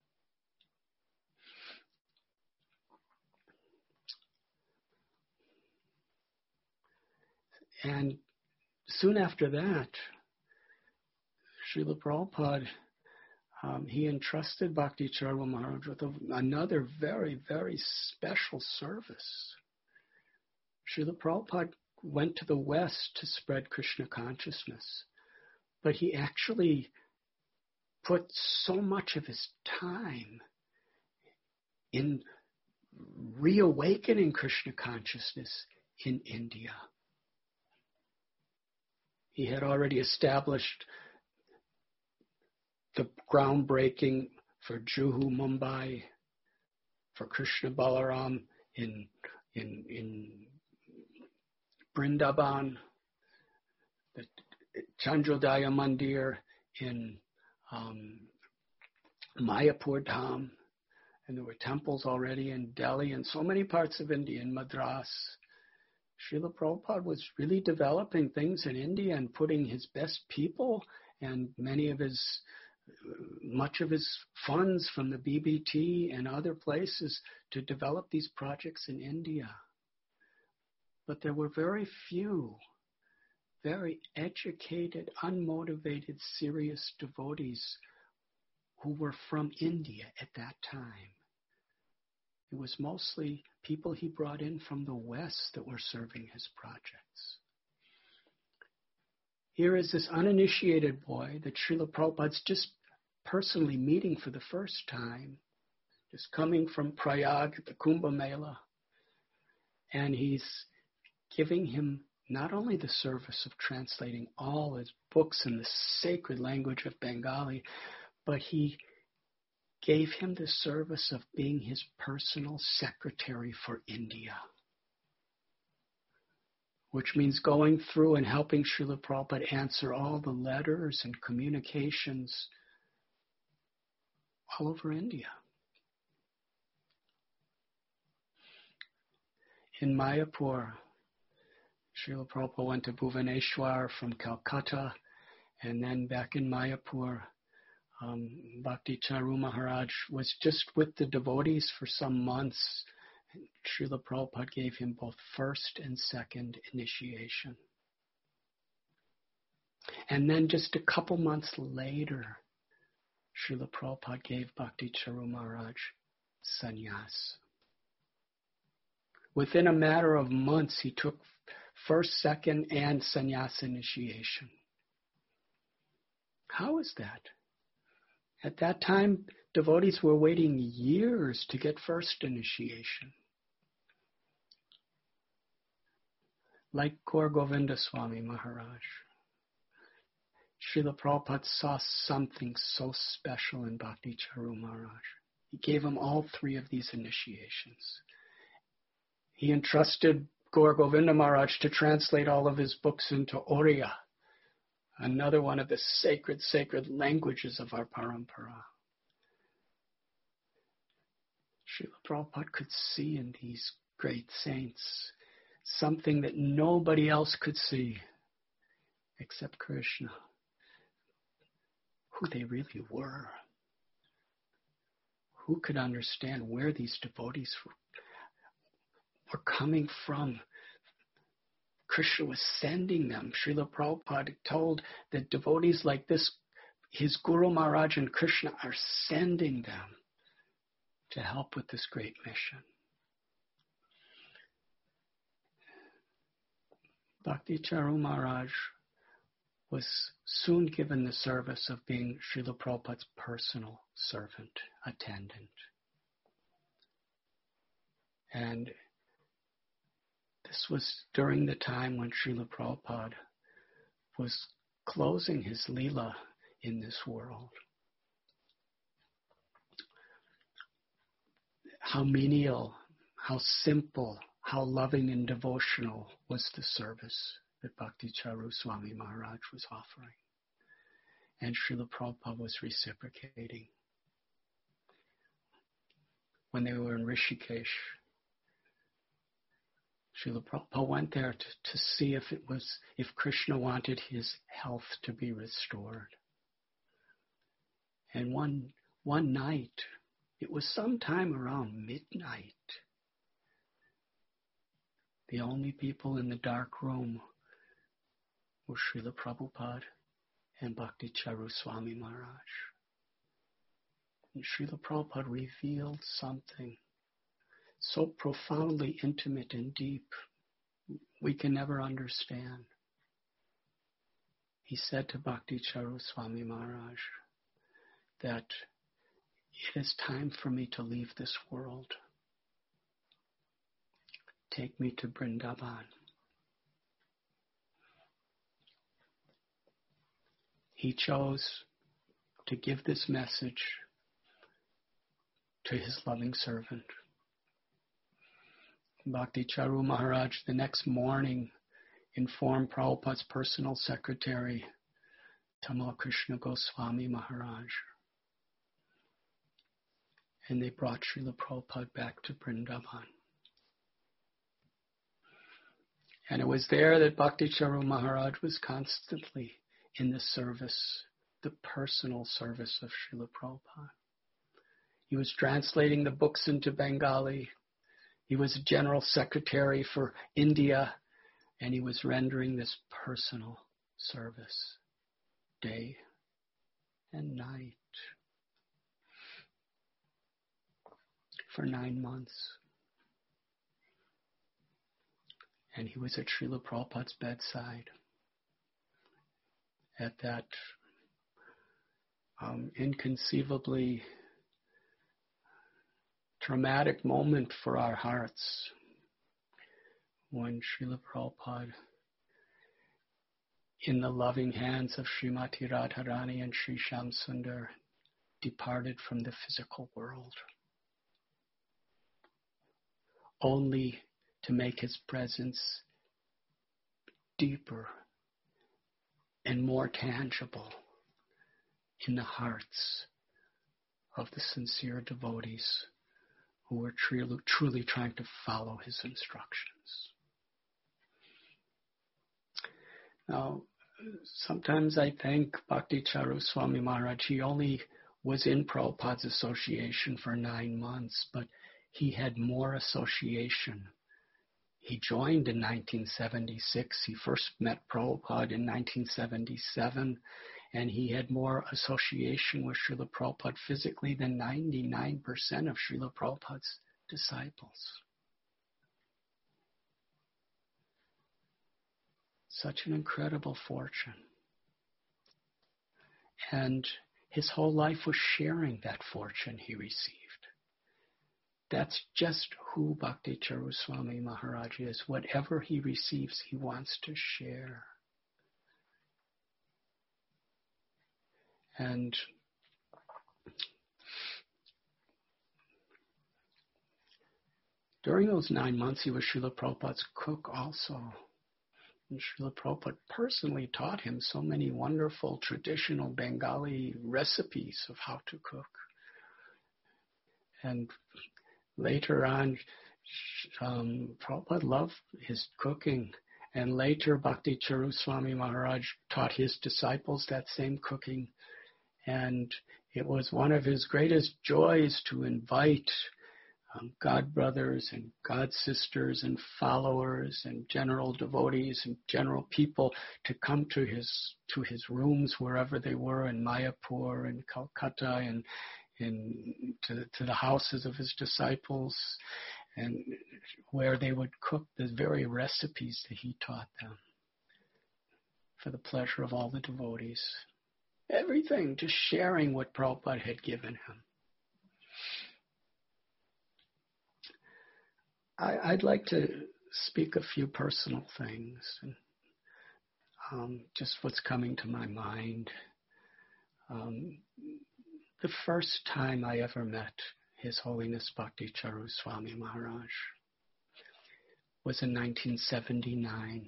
And soon after that, Srila Prabhupada, he entrusted Bhakti Charu Maharaj with another very, very special service. Srila Prabhupada went to the West to spread Krishna consciousness, but he actually put so much of his time in reawakening Krishna consciousness in India. He had already established the groundbreaking for Juhu Mumbai, for Krishna Balaram in Vrindavan, the Chandrodaya Mandir in Mayapur Dham, and there were temples already in Delhi and so many parts of India, in Madras. Srila Prabhupada was really developing things in India and putting his best people and much of his funds from the BBT and other places to develop these projects in India. But there were very few, very educated, unmotivated, serious devotees who were from India at that time. It was mostly people he brought in from the West that were serving his projects. Here is this uninitiated boy that Srila Prabhupada's just personally meeting for the first time, just coming from Prayag at the Kumbh Mela, and he's giving him not only the service of translating all his books in the sacred language of Bengali, but he gave him the service of being his personal secretary for India, which means going through and helping Srila Prabhupada answer all the letters and communications all over India. In Mayapur, Srila Prabhupada went to Bhuvaneshwar from Calcutta, and then back in Mayapur, Bhakti Charu Maharaj was just with the devotees for some months. Srila Prabhupada gave him both first and second initiation. And then just a couple months later, Srila Prabhupada gave Bhakti Charu Maharaj sannyas. Within a matter of months, he took first, second, and sannyas initiation. How is that? At that time, devotees were waiting years to get first initiation. Like Gaur Govinda Swami Maharaj, Srila Prabhupada saw something so special in Bhakti Charu Maharaj. He gave him all three of these initiations. He entrusted Gaur Govinda Maharaj to translate all of his books into Oriya, another one of the sacred languages of our parampara. Srila Prabhupada could see in these great saints something that nobody else could see except Krishna, who they really were. Who could understand where these devotees were coming from? Krishna was sending them. Srila Prabhupada told that devotees like this, his Guru Maharaj and Krishna are sending them to help with this great mission. Bhakti Charu Maharaj was soon given the service of being Srila Prabhupada's personal servant, attendant. And this was during the time when Srila Prabhupada was closing his Leela in this world. How menial, how simple, how loving and devotional was the service that Bhakti Charu Swami Maharaj was offering. And Srila Prabhupada was reciprocating. When they were in Rishikesh, Srila Prabhupada went there to see if Krishna wanted his health to be restored. And one night, it was sometime around midnight, the only people in the dark room were Srila Prabhupada and Bhakti Charu Swami Maharaj. And Srila Prabhupada revealed something so profoundly intimate and deep we can never understand. He said to Bhakti Charu Swami Maharaj that it is time for me to leave this world. Take me to Vrindavan. He chose to give this message to his loving servant. Bhakti Charu Maharaj the next morning informed Prabhupada's personal secretary, Tamal Krishna Goswami Maharaj. And they brought Srila Prabhupada back to Vrindavan. And it was there that Bhakti Charu Maharaj was constantly in the service, the personal service of Srila Prabhupada. He was translating the books into Bengali. He was general secretary for India, and he was rendering this personal service day and night for 9 months. And he was at Srila Prabhupada's bedside at that inconceivably traumatic moment for our hearts when Srila Prabhupada, in the loving hands of Srimati Radharani and Sri Shyam Sundar, departed from the physical world, only to make his presence deeper and more tangible in the hearts of the sincere devotees who were truly trying to follow his instructions. Now, sometimes I think Bhakti Charu Swami Maharaj, he only was in Prabhupada's association for 9 months, but he had more association. He joined in 1976. He first met Prabhupada in 1977, and he had more association with Srila Prabhupada physically than 99% of Srila Prabhupada's disciples. Such an incredible fortune. And his whole life was sharing that fortune he received. That's just who Bhakti Charu Swami Maharaj is. Whatever he receives, he wants to share. And during those 9 months, he was Srila Prabhupada's cook also. And Srila Prabhupada personally taught him so many wonderful traditional Bengali recipes of how to cook. And later on, Prabhupada loved his cooking. And later, Bhakti Charu Swami Maharaj taught his disciples that same cooking. And it was one of his greatest joys to invite God brothers and God sisters and followers and general devotees and general people to come to his rooms wherever they were in Mayapur and Calcutta and to the houses of his disciples, and where they would cook the very recipes that he taught them for the pleasure of all the devotees. Everything, just sharing what Prabhupada had given him. I'd like to speak a few personal things, and just what's coming to my mind. The first time I ever met His Holiness Bhakti Charu Swami Maharaj was in 1979.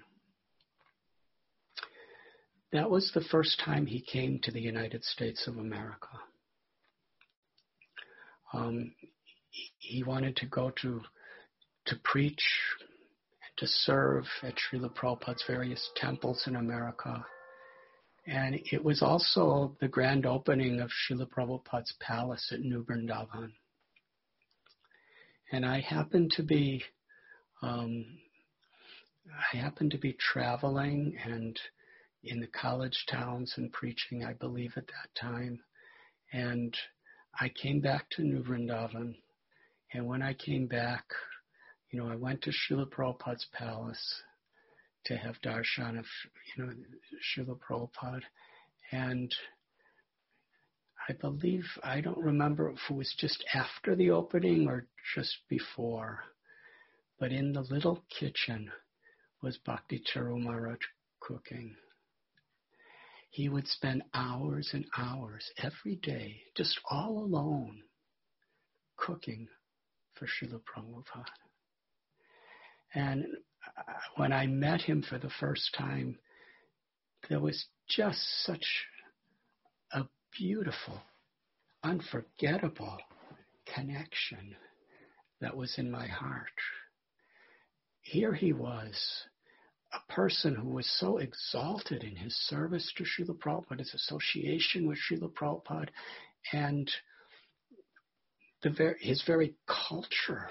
That was the first time he came to the United States of America. He wanted to go to preach, to serve at Srila Prabhupada's various temples in America. And it was also the grand opening of Srila Prabhupada's palace at New Vrindavan. And I happened to be traveling and in the college towns and preaching, I believe, at that time. And I came back to New Vrindavan. And when I came back, I went to Srila Prabhupada's palace to have darshan of, Srila Prabhupada. And I don't remember if it was just after the opening or just before, but in the little kitchen was Bhakti Charu Maharaj cooking. He would spend hours and hours every day, just all alone, cooking for Srila Prabhupada. And when I met him for the first time, there was just such a beautiful, unforgettable connection that was in my heart. Here he was, a person who was so exalted in his service to Srila Prabhupada, his association with Srila Prabhupada, and his very culture.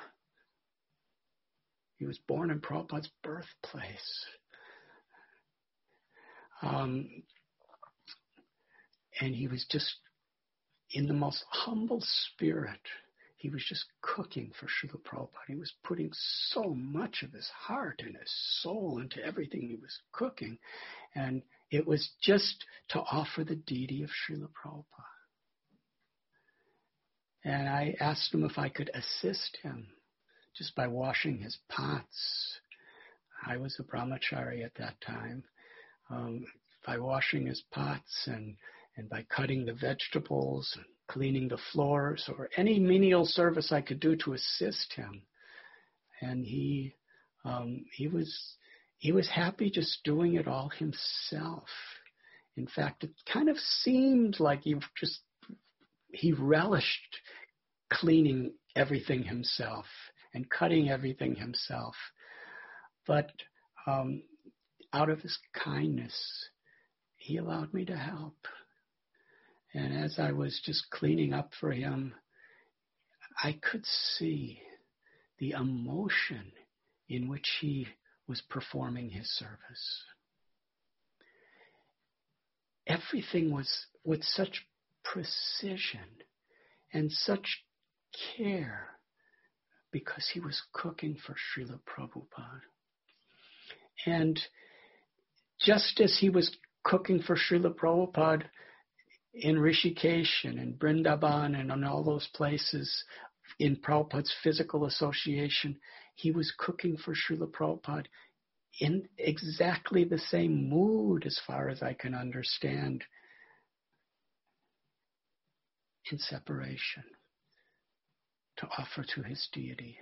He was born in Prabhupada's birthplace. And he was just in the most humble spirit. He was just cooking for Srila Prabhupada. He was putting so much of his heart and his soul into everything he was cooking. And it was just to offer the deity of Srila Prabhupada. And I asked him if I could assist him just by washing his pots. I was a brahmachari at that time. By washing his pots and by cutting the vegetables, and cleaning the floors, or any menial service I could do to assist him. And he was happy just doing it all himself. In fact, it kind of seemed like he relished cleaning everything himself and cutting everything himself. But out of his kindness, he allowed me to help. And as I was just cleaning up for him, I could see the emotion in which he was performing his service. Everything was with such precision and such care because he was cooking for Srila Prabhupada. And just as he was cooking for Srila Prabhupada in Rishikesh and in Vrindavan and in all those places in Prabhupada's physical association, he was cooking for Srila Prabhupada in exactly the same mood, as far as I can understand, in separation, to offer to his deity.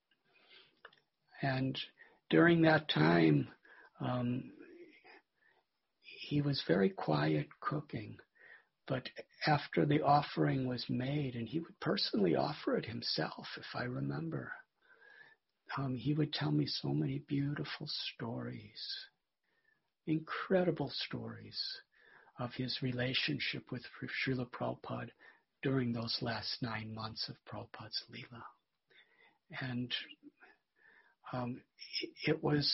And during that time, he was very quiet cooking. But after the offering was made, and he would personally offer it himself, if I remember, he would tell me so many beautiful stories, incredible stories of his relationship with Srila Prabhupada during those last 9 months of Prabhupada's Leela. And it was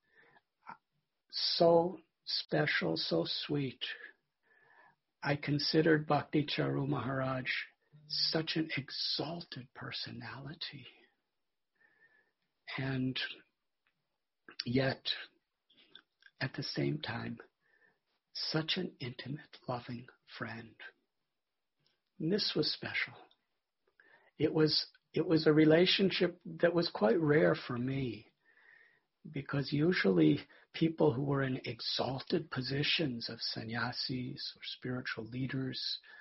so special, so sweet. I considered Bhakti Charu Maharaj such an exalted personality. And yet, at the same time, such an intimate, loving friend. And this was special. It was a relationship that was quite rare for me, because usually people who were in exalted positions of sannyasis or spiritual leaders,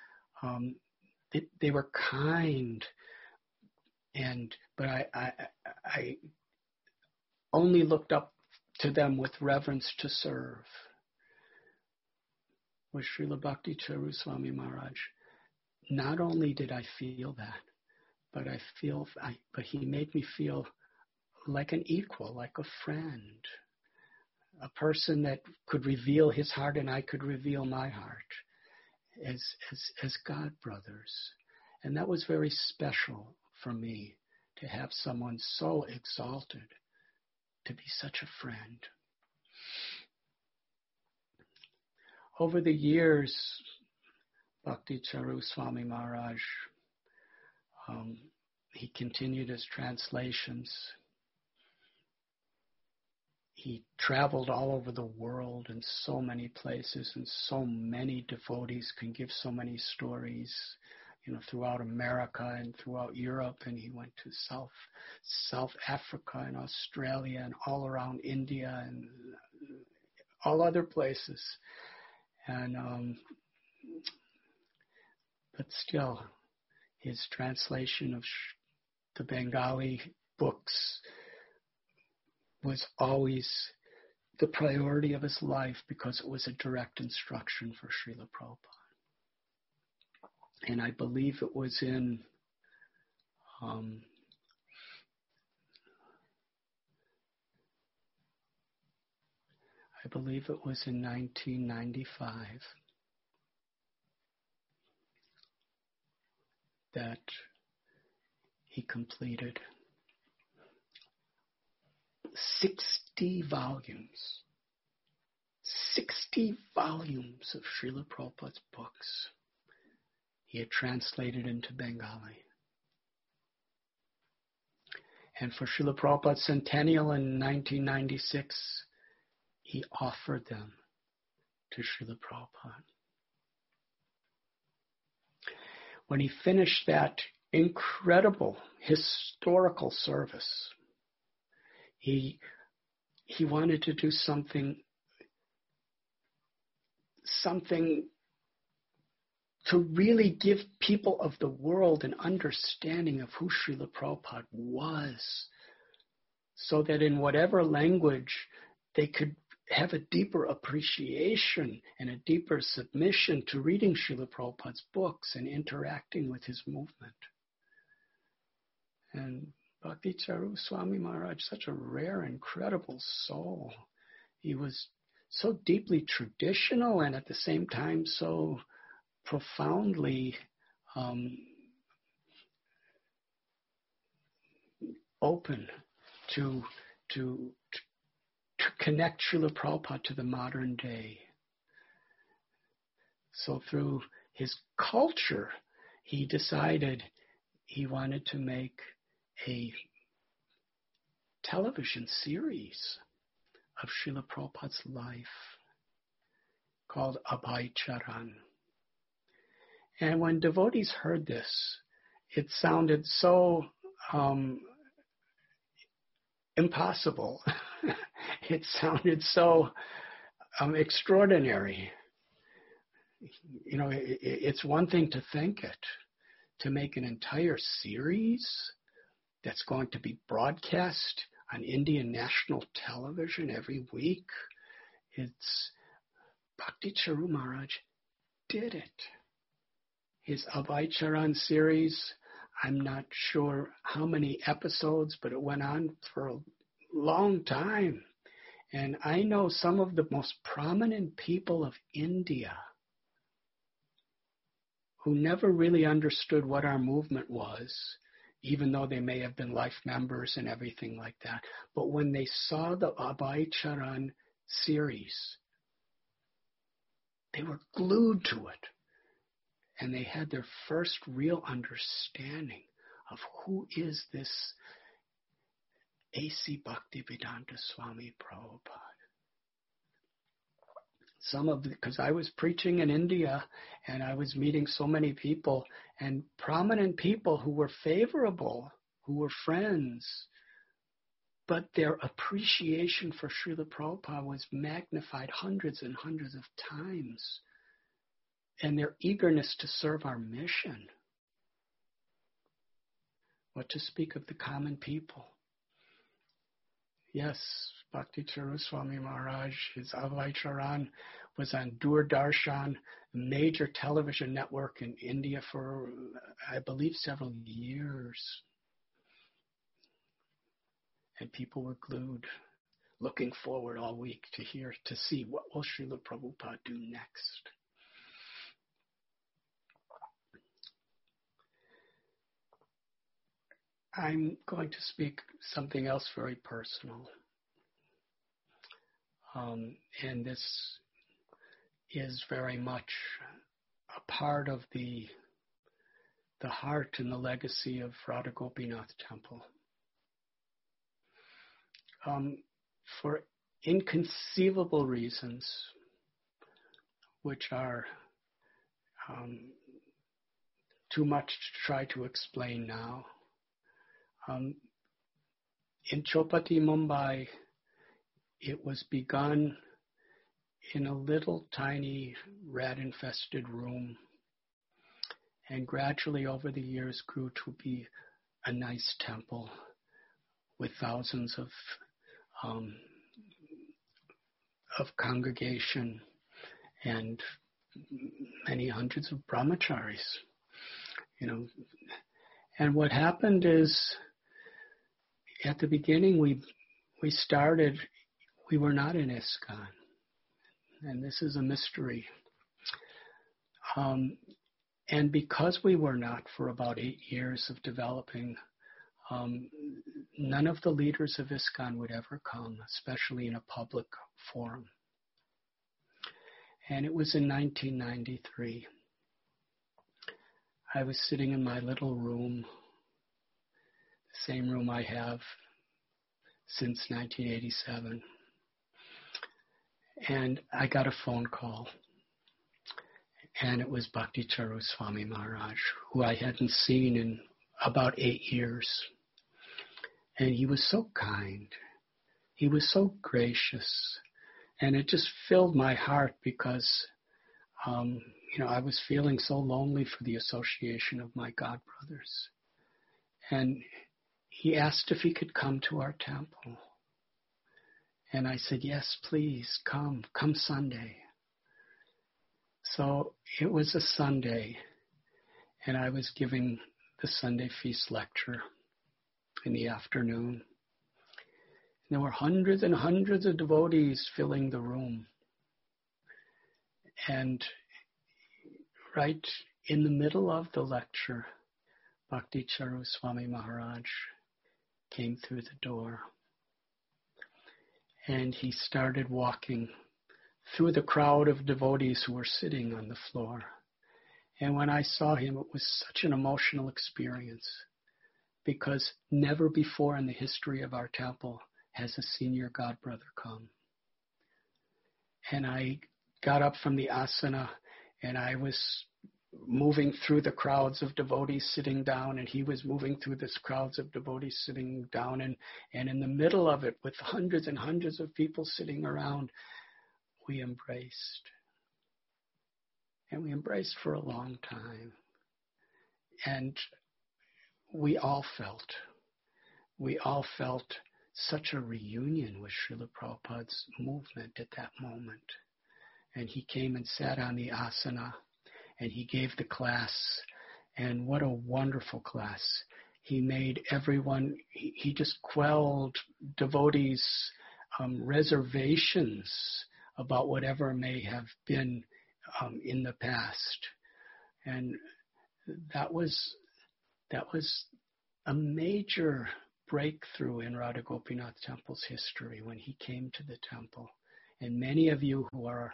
they were kind, but I only looked up to them with reverence to serve. With Srila Bhakti Charu Swami Maharaj, not only did I feel that, but but he made me feel like an equal, like a friend, a person that could reveal his heart and I could reveal my heart as God brothers. And that was very special for me, to have someone so exalted, to be such a friend. Over the years, Bhakti Charu Swami Maharaj, he continued his translations. He traveled all over the world in so many places, and so many devotees can give so many stories, throughout America and throughout Europe. And he went to South Africa and Australia and all around India and all other places. And but still, his translation of the Bengali books was always the priority of his life, because it was a direct instruction for Srila Prabhupada. And I believe it was in I believe it was in 1995 that he completed 60 volumes. 60 volumes of Srila Prabhupada's books he had translated into Bengali. And for Srila Prabhupada's centennial in 1996, he offered them to Srila Prabhupada. When he finished that incredible historical service, he wanted to do something to really give people of the world an understanding of who Srila Prabhupada was, so that in whatever language they could have a deeper appreciation and a deeper submission to reading Srila Prabhupada's books and interacting with his movement. And Bhakti Charu Swami Maharaj, such a rare, incredible soul. He was so deeply traditional and at the same time so profoundly open to connect Srila Prabhupada to the modern day. So through his culture, he decided he wanted to make a television series of Srila Prabhupada's life called Abhay Charan. And when devotees heard this, it sounded so impossible. It sounded so extraordinary. It's one thing to think it, to make an entire series that's going to be broadcast on Indian national television every week. It's Bhakti Charu Maharaj did it. His Abhay Charan series, I'm not sure how many episodes, but it went on for a long time. And I know some of the most prominent people of India who never really understood what our movement was, even though they may have been life members and everything like that. But when they saw the Abhay Charan series, they were glued to it. And they had their first real understanding of who is this A.C. Bhaktivedanta Swami Prabhupada. Because I was preaching in India and I was meeting so many people, and prominent people who were favorable, who were friends, but their appreciation for Srila Prabhupada was magnified hundreds and hundreds of times. And their eagerness to serve our mission. What to speak of the common people? Yes, Bhakti Charu Swami Maharaj, his Abhay Charan was on Doordarshan, a major television network in India for, I believe, several years. And people were glued, looking forward all week to see what will Srila Prabhupada do next. I'm going to speak something else very personal. And this is very much a part of the heart and the legacy of Radha Gopinath Temple. For inconceivable reasons, which are too much to try to explain now. In Chowpatty, Mumbai, it was begun in a little tiny rat-infested room, and gradually over the years grew to be a nice temple with thousands of congregation and many hundreds of brahmacharis. And what happened is, at the beginning, we started, we were not in ISKCON, and this is a mystery. And because we were not for about 8 years of developing, none of the leaders of ISKCON would ever come, especially in a public forum. And it was in 1993. I was sitting in my little room, the same room I have since 1987. And I got a phone call. And it was Bhakti Charu Swami Maharaj, who I hadn't seen in about 8 years. And he was so kind. He was so gracious. And it just filled my heart because, I was feeling so lonely for the association of my God brothers. And he asked if he could come to our temple. And I said, yes, please, come Sunday. So it was a Sunday, and I was giving the Sunday feast lecture in the afternoon. And there were hundreds and hundreds of devotees filling the room. And right in the middle of the lecture, Bhakti Charu Swami Maharaj came through the door. And he started walking through the crowd of devotees who were sitting on the floor. And when I saw him, it was such an emotional experience, because never before in the history of our temple has a senior godbrother come. And I got up from the asana, and I was moving through the crowds of devotees sitting down, and he was moving through this crowds of devotees sitting down, and in the middle of it, with hundreds and hundreds of people sitting around, we embraced. And we embraced for a long time. And we all felt such a reunion with Srila Prabhupada's movement at that moment. And he came and sat on the asana, and he gave the class, and what a wonderful class. He made everyone, he just quelled devotees' reservations about whatever may have been in the past. And that was a major breakthrough in Radha Gopinath Temple's history when he came to the temple. And many of you who are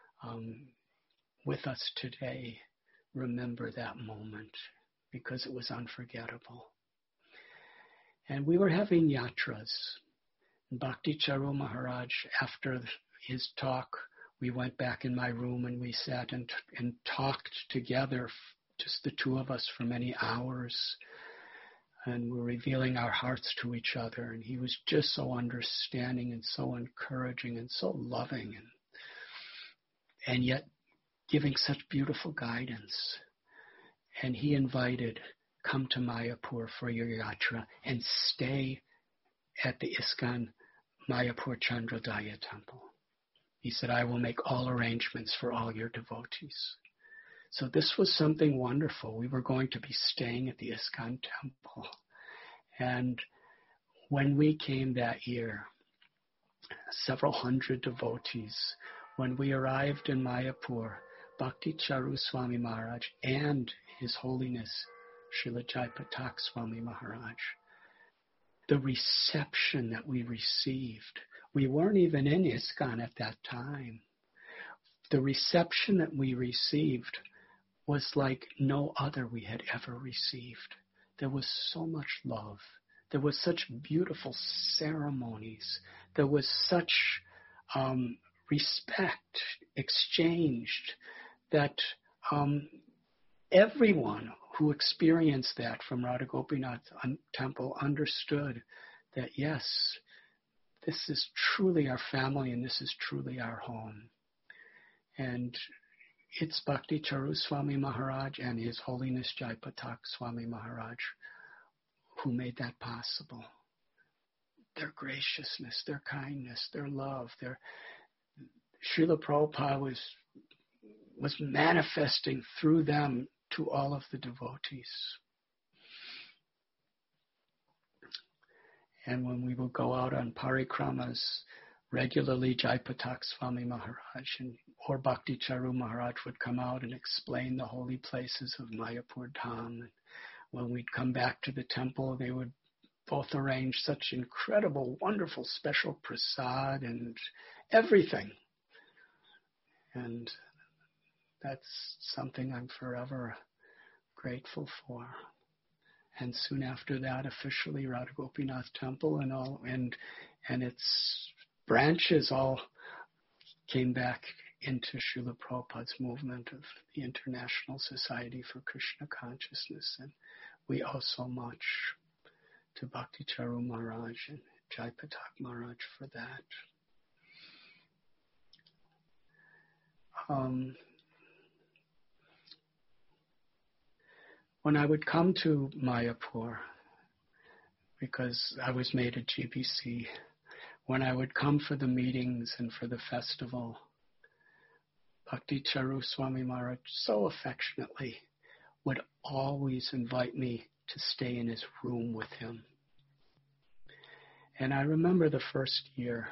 with us today remember that moment, because it was unforgettable. And we were having yatras. Bhakti Charu Maharaj, after his talk, we went back in my room and we sat and talked together, just the two of us, for many hours. And we're revealing our hearts to each other. And he was just so understanding and so encouraging and so loving, and yet giving such beautiful guidance. And he invited, come to Mayapur for your yatra and stay at the ISKCON Mayapur Chandrodaya temple. He said, I will make all arrangements for all your devotees. So this was something wonderful. We were going to be staying at the ISKCON temple. And when we came that year, several hundred devotees, when we arrived in Mayapur, Bhakti Charu Swami Maharaj and His Holiness Srila Jaipatak Swami Maharaj, the reception that we received, we weren't even in ISKCON at that time. The reception that we received was like no other we had ever received. There was so much love. There was such beautiful ceremonies. There was such respect exchanged, that everyone who experienced that from Radha Gopinath temple understood that, yes, this is truly our family and this is truly our home. And it's Bhakti Charu Swami Maharaj and His Holiness Jai Patak Swami Maharaj who made that possible. Their graciousness, their kindness, their love, Srila Prabhupada was manifesting through them to all of the devotees. And when we would go out on parikramas, regularly Jai Patak Swami Maharaj or Bhakti Charu Maharaj would come out and explain the holy places of Mayapur Dham. And when we'd come back to the temple, they would both arrange such incredible, wonderful, special prasad and everything. And that's something I'm forever grateful for. And soon after that, officially Radha Gopinath Temple and its branches all came back into Srila Prabhupada's movement of the International Society for Krishna Consciousness. And we owe so much to Bhakti Charu Maharaj and Jai Patak Maharaj for that. When I would come to Mayapur, because I was made a GBC, when I would come for the meetings and for the festival, Bhakti Charu Swami Maharaj so affectionately would always invite me to stay in his room with him. And I remember the first year,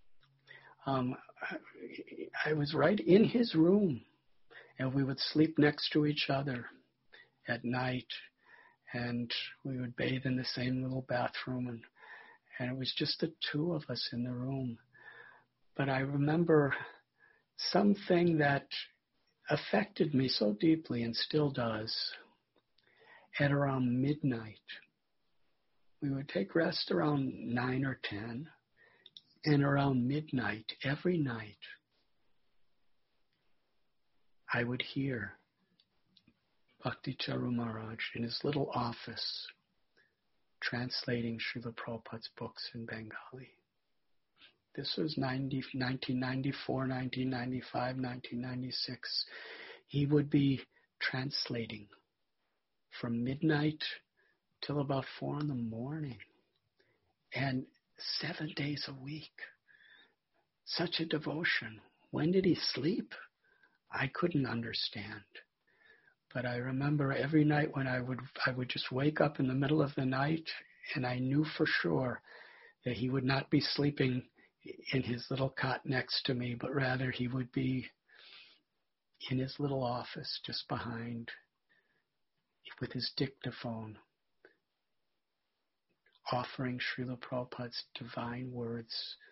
I was right in his room, and we would sleep next to each other at night, and we would bathe in the same little bathroom, and it was just the two of us in the room. But I remember something that affected me so deeply and still does. At around midnight, we would take rest around 9 or 10, and around midnight every night, I would hear Bhakti Charu Maharaj in his little office translating Srila Prabhupada's books in Bengali. This was 1994, 1995, 1996. He would be translating from midnight till about 4 in the morning, and 7 days a week. Such a devotion. When did he sleep? I couldn't understand. But I remember every night when I would just wake up in the middle of the night, and I knew for sure that he would not be sleeping in his little cot next to me, but rather he would be in his little office just behind with his dictaphone, offering Srila Prabhupada's divine words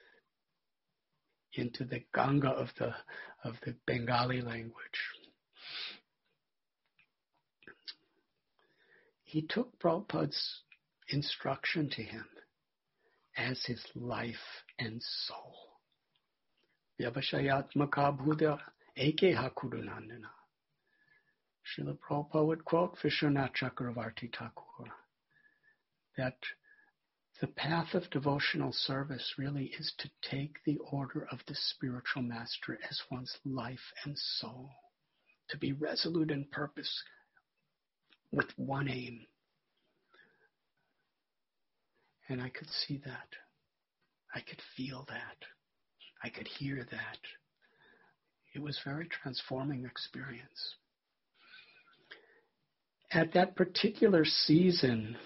into the Ganga of the Bengali language. He took Prabhupada's instruction to him as his life and soul. Vyavashayatmaka bhuda ekeha kudunandana. Srila Prabhupada would quote Vishwanath Chakravarti Thakur that the path of devotional service really is to take the order of the spiritual master as one's life and soul, to be resolute in purpose with one aim. And I could see that. I could feel that. I could hear that. It was a very transforming experience. At that particular season,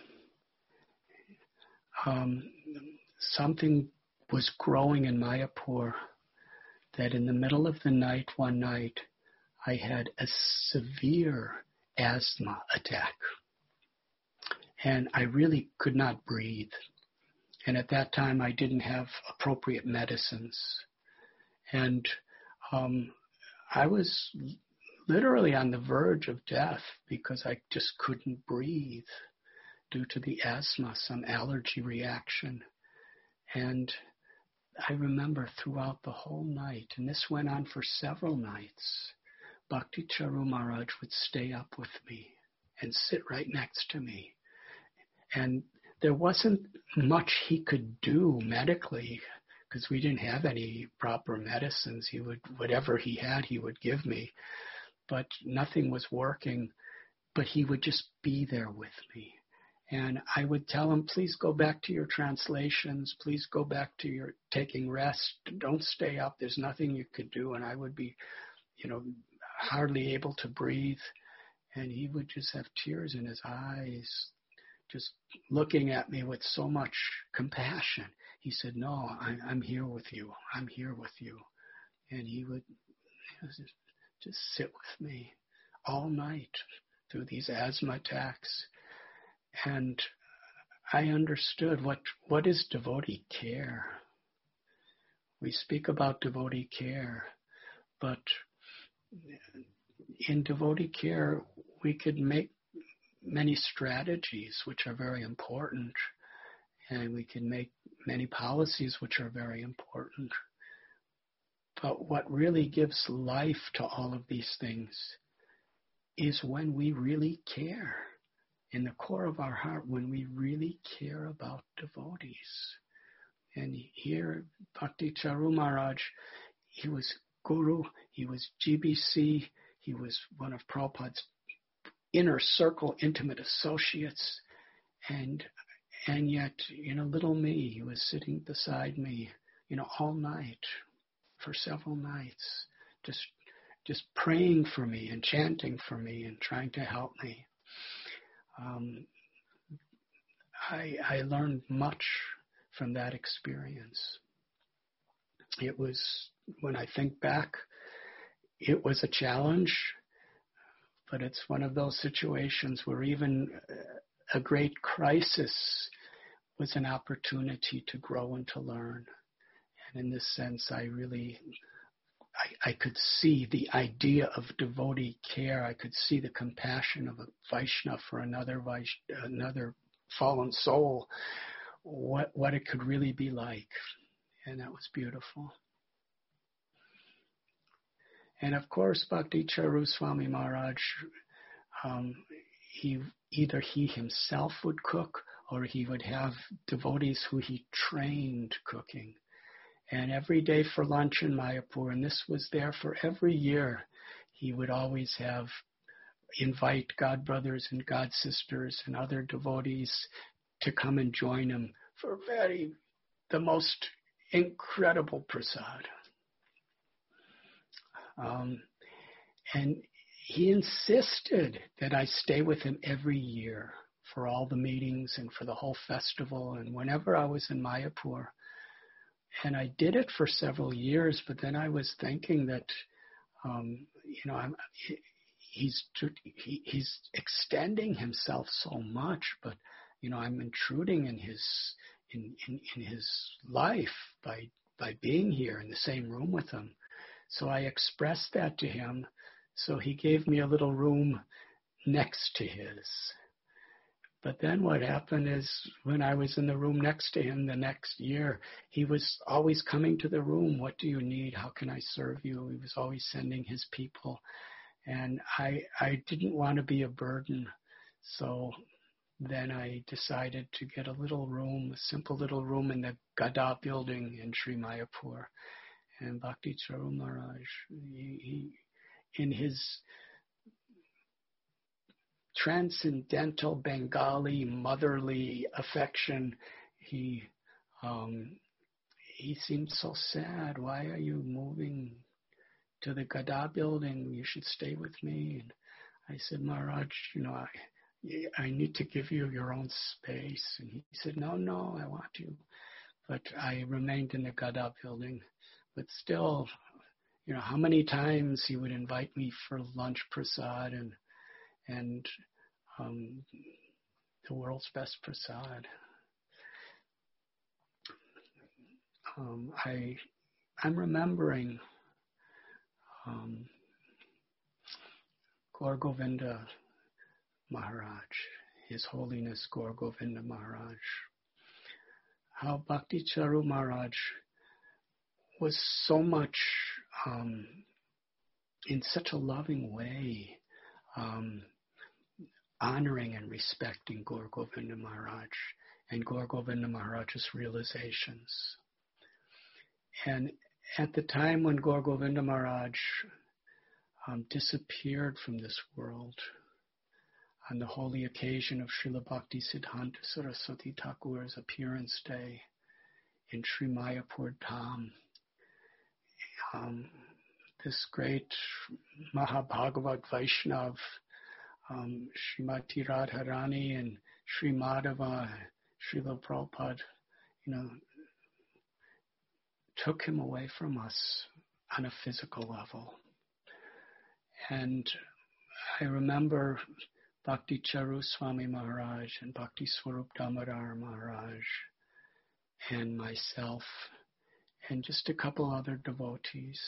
something was growing in Mayapur that in the middle of the night, one night, I had a severe asthma attack. And I really could not breathe. And at that time, I didn't have appropriate medicines. And I was literally on the verge of death because I just couldn't breathe due to the asthma, some allergy reaction. And I remember throughout the whole night, and this went on for several nights, Bhakti Charu Maharaj would stay up with me and sit right next to me. And there wasn't much he could do medically because we didn't have any proper medicines. Whatever he had, he would give me, but nothing was working. But he would just be there with me. And I would tell him, please go back to your translations. Please go back to your taking rest. Don't stay up. There's nothing you could do. And I would be, hardly able to breathe. And he would just have tears in his eyes, just looking at me with so much compassion. He said, no, I'm here with you. I'm here with you. And he would just sit with me all night through these asthma attacks. And I understood what is devotee care. We speak about devotee care, but in devotee care, we could make many strategies which are very important, and we can make many policies which are very important. But what really gives life to all of these things is when we really care. In the core of our heart, when we really care about devotees. And here, Bhakti Charu Maharaj, he was guru, he was GBC, he was one of Prabhupada's inner circle, intimate associates, and yet, little me, he was sitting beside me, all night, for several nights, just praying for me and chanting for me and trying to help me. I learned much from that experience. It was, when I think back, it was a challenge, but it's one of those situations where even a great crisis was an opportunity to grow and to learn. And in this sense, I could see the idea of devotee care. I could see the compassion of a Vaishnava for another fallen soul, what it could really be like. And that was beautiful. And of course, Bhakti Charu Swami Maharaj, either he himself would cook or he would have devotees who he trained cooking. And every day for lunch in Mayapur, and this was there for every year, he would always invite God brothers and God sisters and other devotees to come and join him for the most incredible prasad. And he insisted that I stay with him every year for all the meetings and for the whole festival and whenever I was in Mayapur. And I did it for several years, but then I was thinking that, he's extending himself so much, but I'm intruding in his life by being here in the same room with him. So I expressed that to him. So he gave me a little room next to his. But then what happened is when I was in the room next to him the next year, he was always coming to the room. What do you need? How can I serve you? He was always sending his people. And I didn't want to be a burden. So then I decided to get a little room, a simple little room in the Gada building in Sri Mayapur. And Bhakti Charu Maharaj, he in his transcendental Bengali motherly affection, he seemed so sad. Why are you moving to the Gada building? You should stay with me. And I said, Maharaj, I need to give you your own space. And he said, no, I want you. But I remained in the Gada building. But still, how many times he would invite me for lunch prasad and the world's best prasad. I'm remembering Gaur Govinda Maharaj, His Holiness Gaur Govinda Maharaj, how Bhakti Charu Maharaj was so much in such a loving way, honoring and respecting Gaur Govinda Maharaj and Gaur Govinda Maharaj's realizations. And at the time when Gaur Govinda Maharaj disappeared from this world, on the holy occasion of Srila Bhakti Siddhanta Saraswati Thakur's appearance day in Sri Mayapur Dham, this great Mahabhagavat Vaishnav, Srimati Radharani and Sri Madhava, Srila Prabhupada, took him away from us on a physical level. And I remember Bhakti Charu Swami Maharaj and Bhakti Swarup Damodar Maharaj and myself and just a couple other devotees.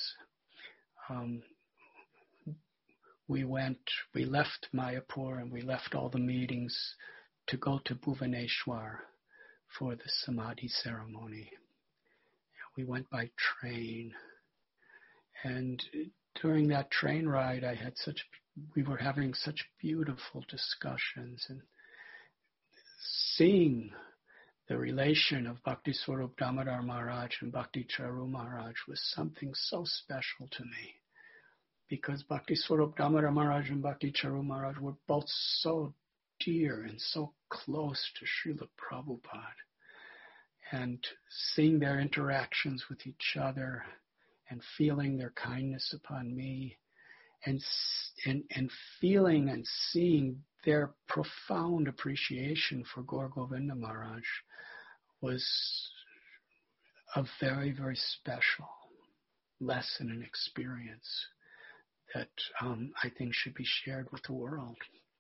We left Mayapur and we left all the meetings to go to Bhuvaneshwar for the Samadhi ceremony. We went by train, and during that train ride we were having such beautiful discussions, and seeing the relation of Bhakti Swarup Damodar Maharaj and Bhakti Charu Maharaj was something so special to me, because Bhakti Swarup Damodar Maharaj and Bhakti Charu Maharaj were both so dear and so close to Srila Prabhupada. And seeing their interactions with each other and feeling their kindness upon me and feeling and seeing their profound appreciation for Gaur Govinda Maharaj was a very, very special lesson and experience that I think should be shared with the world.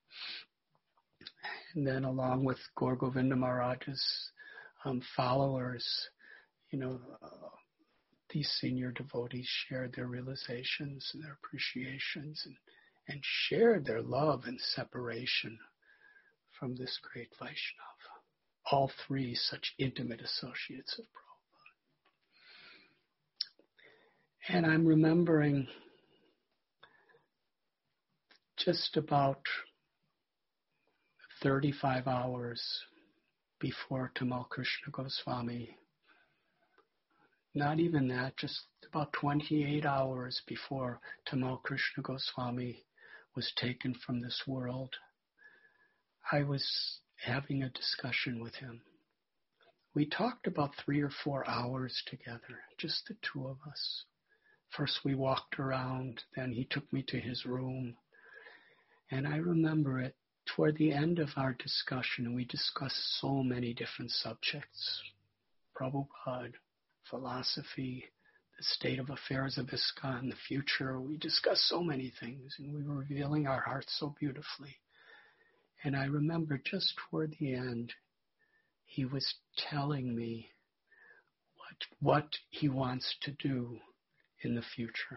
And then along with Gaur Govinda Maharaj's followers, these senior devotees shared their realizations and their appreciations and shared their love and separation from this great Vaishnav. All three such intimate associates of Prabhupada. And I'm remembering just about 35 hours before Tamal Krishna Goswami, not even that, just about 28 hours before Tamal Krishna Goswami was taken from this world, I was having a discussion with him. We talked about 3 or 4 hours together, just the two of us. First we walked around, then he took me to his room, and I remember it. Toward the end of our discussion, we discussed so many different subjects. Prabhupada, philosophy, the state of affairs of ISKCON, the future. We discussed so many things, and we were revealing our hearts so beautifully. And I remember just toward the end, he was telling me what he wants to do in the future.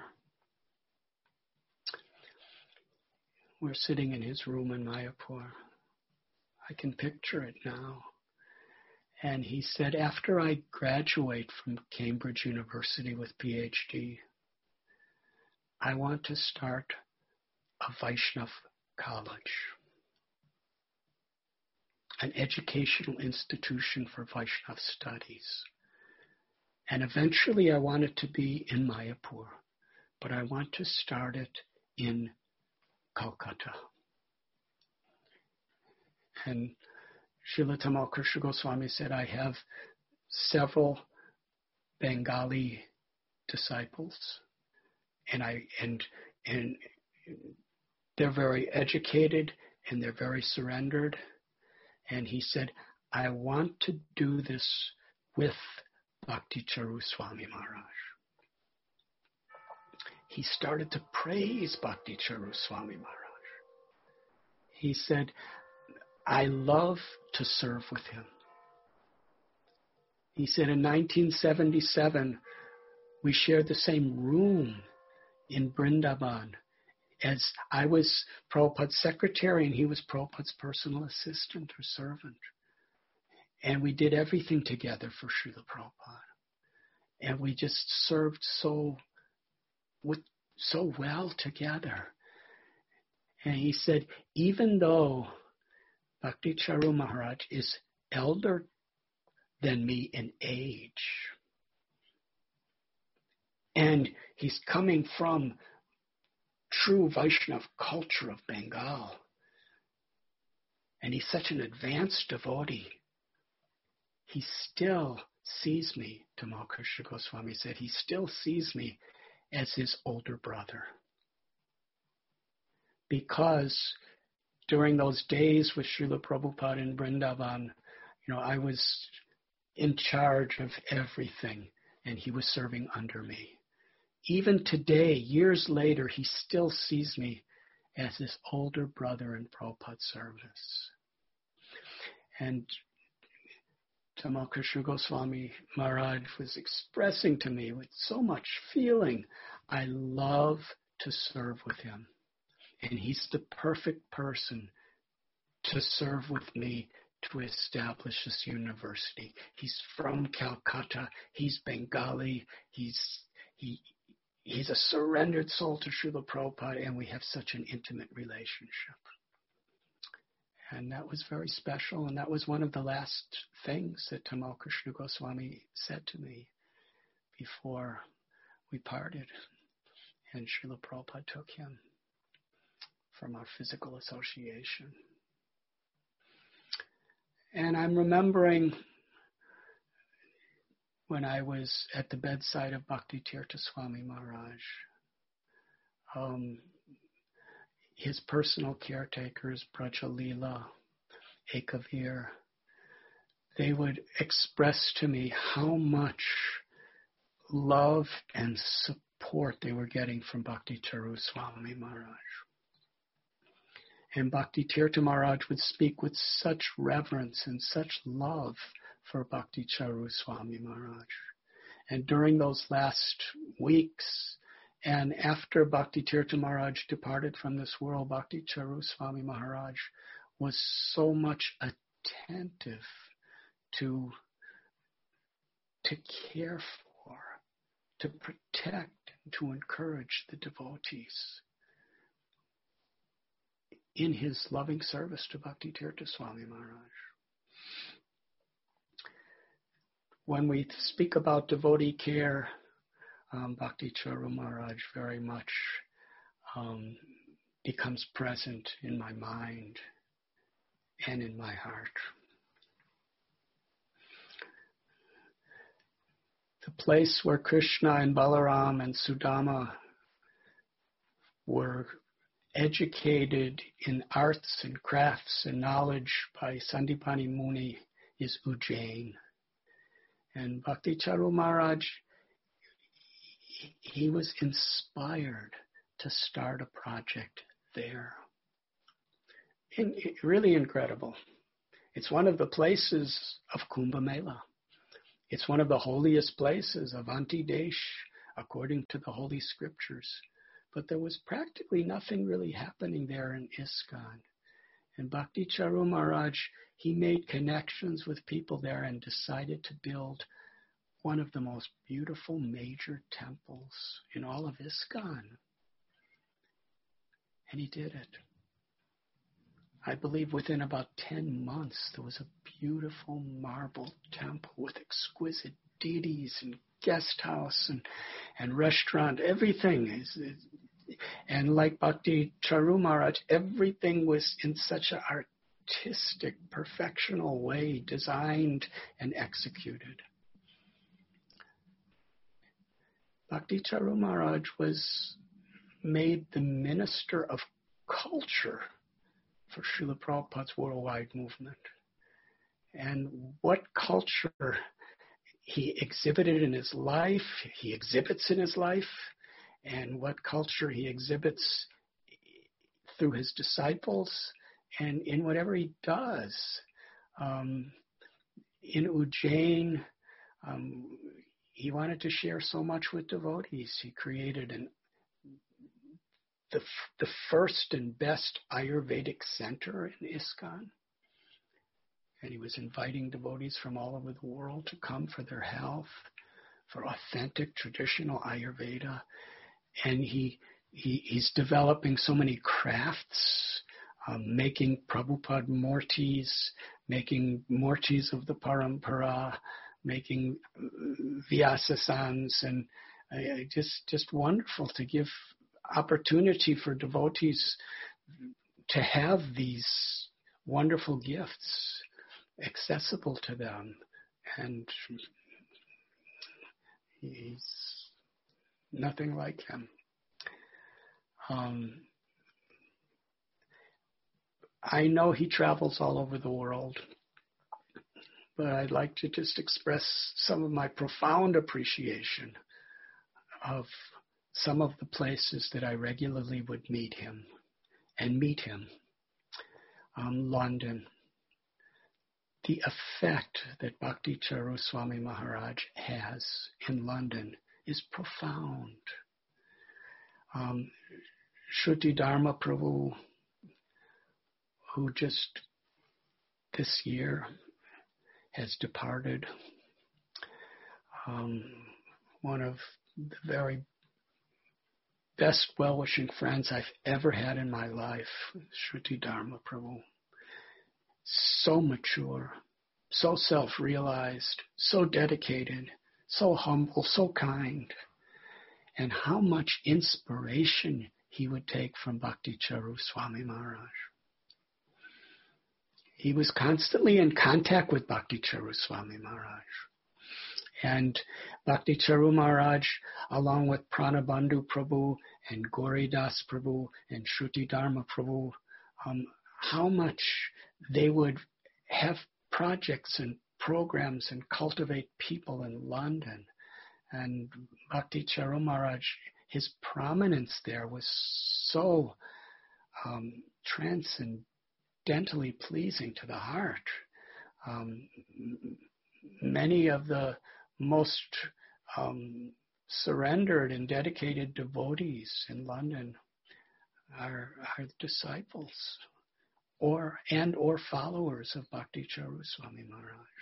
We're sitting in his room in Mayapur. I can picture it now. And he said, after I graduate from Cambridge University with PhD, I want to start a Vaishnav college, an educational institution for Vaishnav studies. And eventually I want it to be in Mayapur, but I want to start it in Calcutta. And Srila Tamal Krishna Goswami said, I have several Bengali disciples, and they're very educated and they're very surrendered. And he said, I want to do this with Bhakti Charu Swami Maharaj. He started to praise Bhakti Charu Swami Maharaj. He said, I love to serve with him. He said in 1977, we shared the same room in Vrindavan, as I was Prabhupada's secretary and he was Prabhupada's personal assistant or servant. And we did everything together for Srila Prabhupada. And we just served so well together. And he said, even though Bhakti Charu Maharaj is elder than me in age, and he's coming from true Vaishnava culture of Bengal, and he's such an advanced devotee, he still sees me, Tamal Krishna Goswami said, he still sees me as his older brother. Because during those days with Srila Prabhupada in Vrindavan, I was in charge of everything, and he was serving under me. Even today, years later, he still sees me as his older brother in Prabhupada's service. And Tamal Krishna Goswami Maharaj was expressing to me with so much feeling, I love to serve with him. And he's the perfect person to serve with me to establish this university. He's from Calcutta. He's Bengali. He's a surrendered soul to Srila Prabhupada, and we have such an intimate relationship. And that was very special, and that was one of the last things that Tamal Krishna Goswami said to me before we parted. And Srila Prabhupada took him from our physical association. And I'm remembering when I was at the bedside of Bhakti Tirtha Swami Maharaj, his personal caretakers, Prajalila, Ekavir, they would express to me how much love and support they were getting from Bhakti Charu Swami Maharaj. And Bhakti Tirtha Maharaj would speak with such reverence and such love for Bhakti Charu Swami Maharaj. And during those last weeks, and after Bhakti Tirtha Maharaj departed from this world, Bhakti Charu Swami Maharaj was so much attentive to care for, to protect, and to encourage the devotees in his loving service to Bhakti Tirtha Swami Maharaj. When we speak about devotee care, Bhakti Charu Maharaj very much becomes present in my mind and in my heart. The place where Krishna and Balaram and Sudama were educated in arts and crafts and knowledge by Sandipani Muni is Ujjain. And Bhakti Charu Maharaj, he was inspired to start a project there. Really incredible. It's one of the places of Kumbh Mela. It's one of the holiest places of Antidesh, according to the Holy Scriptures. But there was practically nothing really happening there in ISKCON. And Bhakti Charu Maharaj, he made connections with people there and decided to build one of the most beautiful major temples in all of ISKCON. And he did it. I believe within about 10 months, there was a beautiful marble temple with exquisite deities and guest house and restaurant, everything. And like Bhakti Charu Maharaj, everything was in such an artistic, perfectional way, designed and executed. Bhakti Charu Maharaj was made the minister of culture for Srila Prabhupada's worldwide movement. And what culture he exhibited in his life, he exhibits in his life, and what culture he exhibits through his disciples and in whatever he does. In Ujjain, he wanted to share so much with devotees. He created the first and best Ayurvedic center in ISKCON. And he was inviting devotees from all over the world to come for their health. for authentic traditional Ayurveda. And he's developing so many crafts, making Prabhupada Murtis, making Murtis of the Parampara, making Vyasasans, and just wonderful to give opportunity for devotees to have these wonderful gifts accessible to them. And he's nothing like him. I know he travels all over the world, but I'd like to just express some of my profound appreciation of some of the places that I regularly would meet him. London. The effect that Bhakti Charu Swami Maharaj has in London is profound. Shruti Dharma Prabhu, who just this year has departed, one of the very best well-wishing friends I've ever had in my life, Shruti Dharma Prabhu. So mature, so self-realized, so dedicated, so humble, so kind. And how much inspiration he would take from Bhakti Charu Swami Maharaj. He was constantly in contact with Bhakti Charu Swami Maharaj. And Bhakti Charu Maharaj, along with Pranabandhu Prabhu and Gauri Das Prabhu and Shruti Dharma Prabhu, how much they would have projects and programs and cultivate people in London. And Bhakti Charu Maharaj, his prominence there was so transcendently pleasing to the heart. Many of the most surrendered and dedicated devotees in London are disciples or followers of Bhakti Charu Swami Maharaj.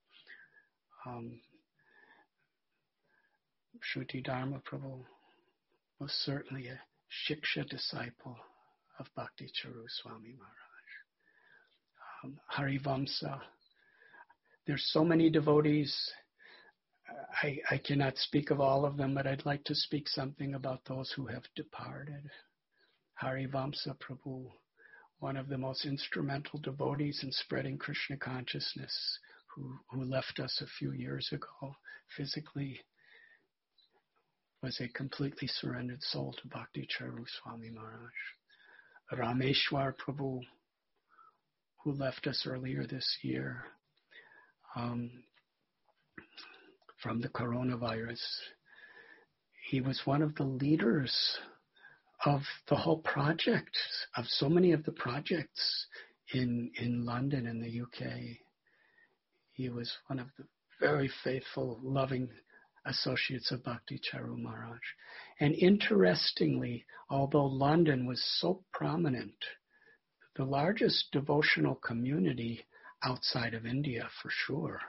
Shruti Dharma Prabhu was certainly a Shiksha disciple of Bhakti Charu Swami Maharaj. Harivamsa. There's so many devotees. I cannot speak of all of them, but I'd like to speak something about those who have departed. Harivamsa Prabhu, one of the most instrumental devotees in spreading Krishna consciousness, who left us a few years ago physically, was a completely surrendered soul to Bhakti Charu Swami Maharaj. Rameshwar Prabhu, who left us earlier this year from the coronavirus. He was one of the leaders of the whole project, of so many of the projects in London and the UK. He was one of the very faithful, loving associates of Bhakti Charu Maharaj. And interestingly, although London was so prominent, the largest devotional community outside of India for sure,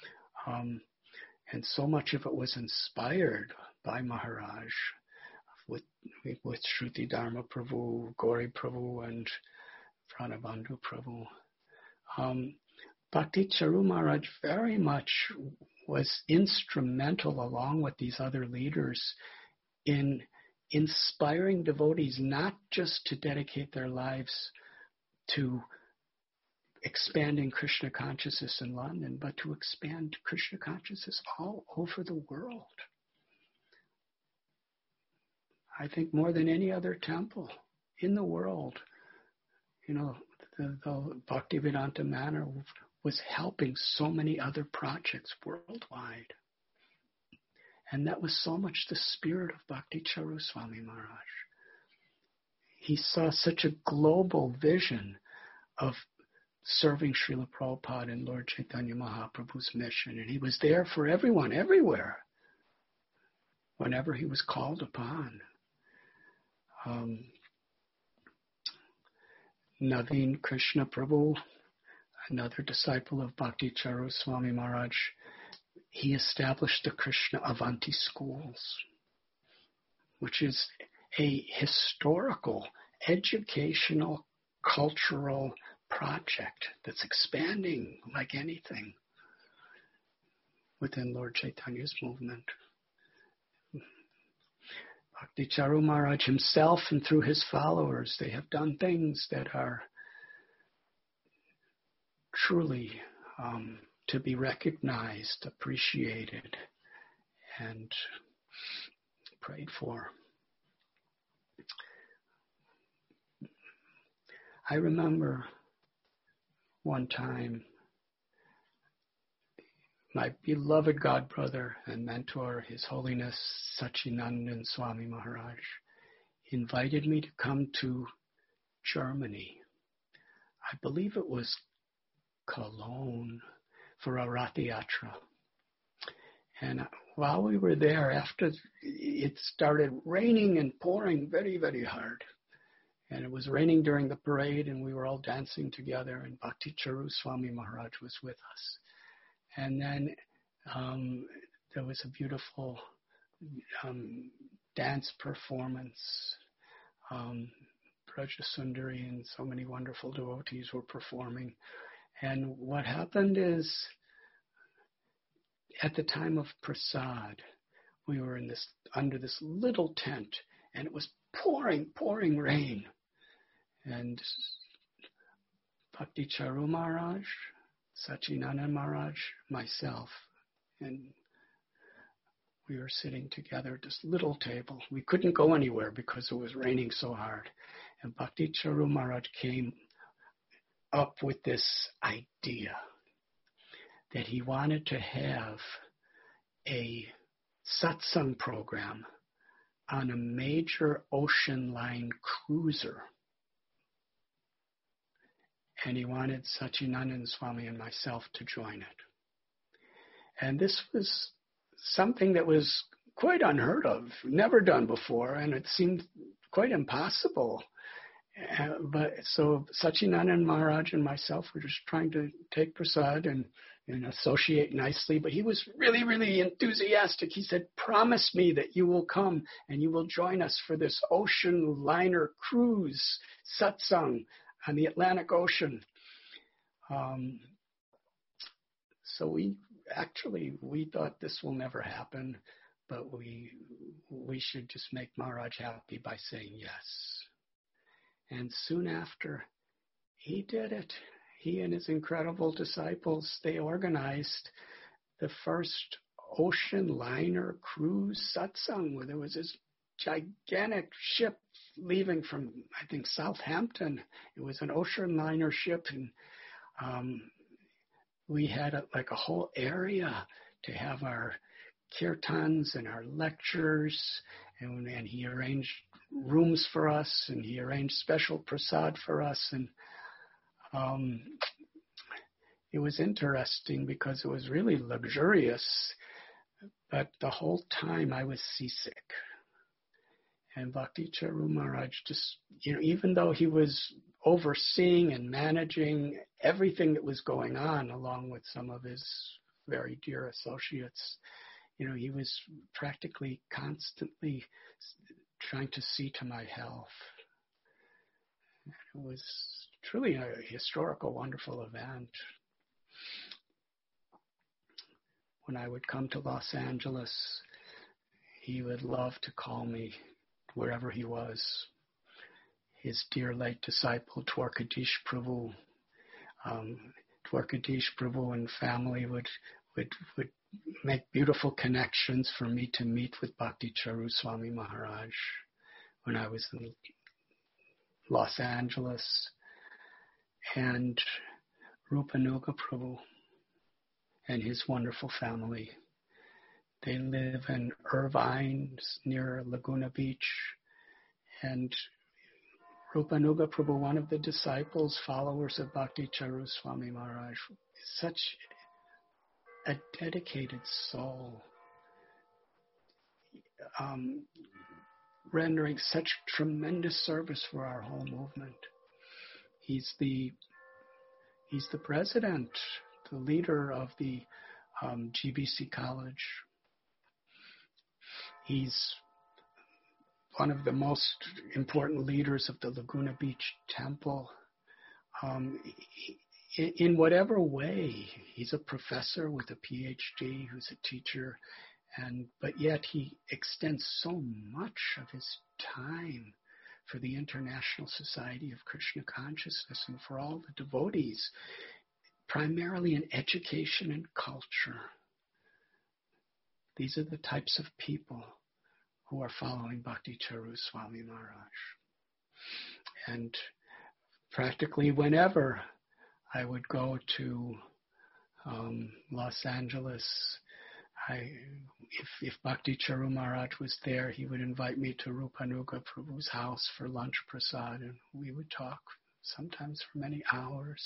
and so much of it was inspired by Maharaj with Shruti Dharma Prabhu, Gauri Prabhu, and Pranabandhu Prabhu. Bhakti Charu Maharaj very much was instrumental, along with these other leaders, in inspiring devotees not just to dedicate their lives to expanding Krishna consciousness in London, but to expand Krishna consciousness all over the world. I think more than any other temple in the world, the Bhaktivedanta Manor was helping so many other projects worldwide. And that was so much the spirit of Bhakti Charu Swami Maharaj. He saw such a global vision of serving Srila Prabhupada and Lord Chaitanya Mahaprabhu's mission. And he was there for everyone, everywhere, whenever he was called upon. Naveen Krishna Prabhu, another disciple of Bhakti Charu Swami Maharaj, he established the Krishna Avanti schools, which is a historical, educational, cultural project that's expanding like anything within Lord Chaitanya's movement. Bhakti Charu Maharaj himself and through his followers, they have done things that are truly to be recognized, appreciated, and prayed for. I remember one time my beloved godbrother and mentor, His Holiness Sachinandan Swami Maharaj, invited me to come to Germany. I believe it was Cologne for a Rath Yatra. And while we were there, after it started raining and pouring very, very hard, and it was raining during the parade, and we were all dancing together, and Bhakti Charu Swami Maharaj was with us. And then there was a beautiful dance performance. Braja Sundari and so many wonderful devotees were performing. And what happened is, at the time of Prasad, we were under this little tent, and it was pouring rain. And Bhakti Charu Maharaj, Sachinandan Maharaj, myself, and we were sitting together at this little table. We couldn't go anywhere because it was raining so hard. And Bhakti Charu Maharaj came up with this idea that he wanted to have a satsang program on a major ocean line cruiser. And he wanted Sachinandan Swami and myself to join it. And this was something that was quite unheard of, never done before, and it seemed quite impossible. But so Sachinandan Maharaj and myself were just trying to take prasad and associate nicely. But he was really, really enthusiastic. He said, "Promise me that you will come and you will join us for this ocean liner cruise satsang on the Atlantic Ocean." So we thought this will never happen, but we should just make Maharaj happy by saying yes. And soon after, he did it. He and his incredible disciples, they organized the first ocean liner cruise satsang, where there was this gigantic ship leaving from, I think, Southampton. It was an ocean liner ship, and we had a whole area to have our kirtans and our lectures, and he arranged rooms for us, and he arranged special prasad for us, and it was interesting because it was really luxurious, but the whole time I was seasick. And Bhakti Charu Maharaj just, even though he was overseeing and managing everything that was going on, along with some of his very dear associates, he was practically constantly trying to see to my health. It was truly a historical, wonderful event. When I would come to Los Angeles, he would love to call me wherever he was. His dear late disciple, Dwarkadish Prabhu. Dwarkadish Prabhu and family would make beautiful connections for me to meet with Bhakti Charu Swami Maharaj when I was in Los Angeles. And Rupanuga Prabhu and his wonderful family. They live in Irvine, near Laguna Beach. And Rupanuga Prabhu, one of the disciples, followers of Bhakti Charu Swami Maharaj, is such a dedicated soul, rendering such tremendous service for our whole movement. He's the president, the leader of the GBC College. He's one of the most important leaders of the Laguna Beach Temple. In whatever way, he's a professor with a PhD who's a teacher, but yet he extends so much of his time for the International Society of Krishna Consciousness and for all the devotees, primarily in education and culture. These are the types of people who are following Bhakti Charu Swami Maharaj. And practically whenever I would go to Los Angeles, if Bhakti Charu Maharaj was there, he would invite me to Rupanuga Prabhu's house for lunch prasad, and we would talk sometimes for many hours.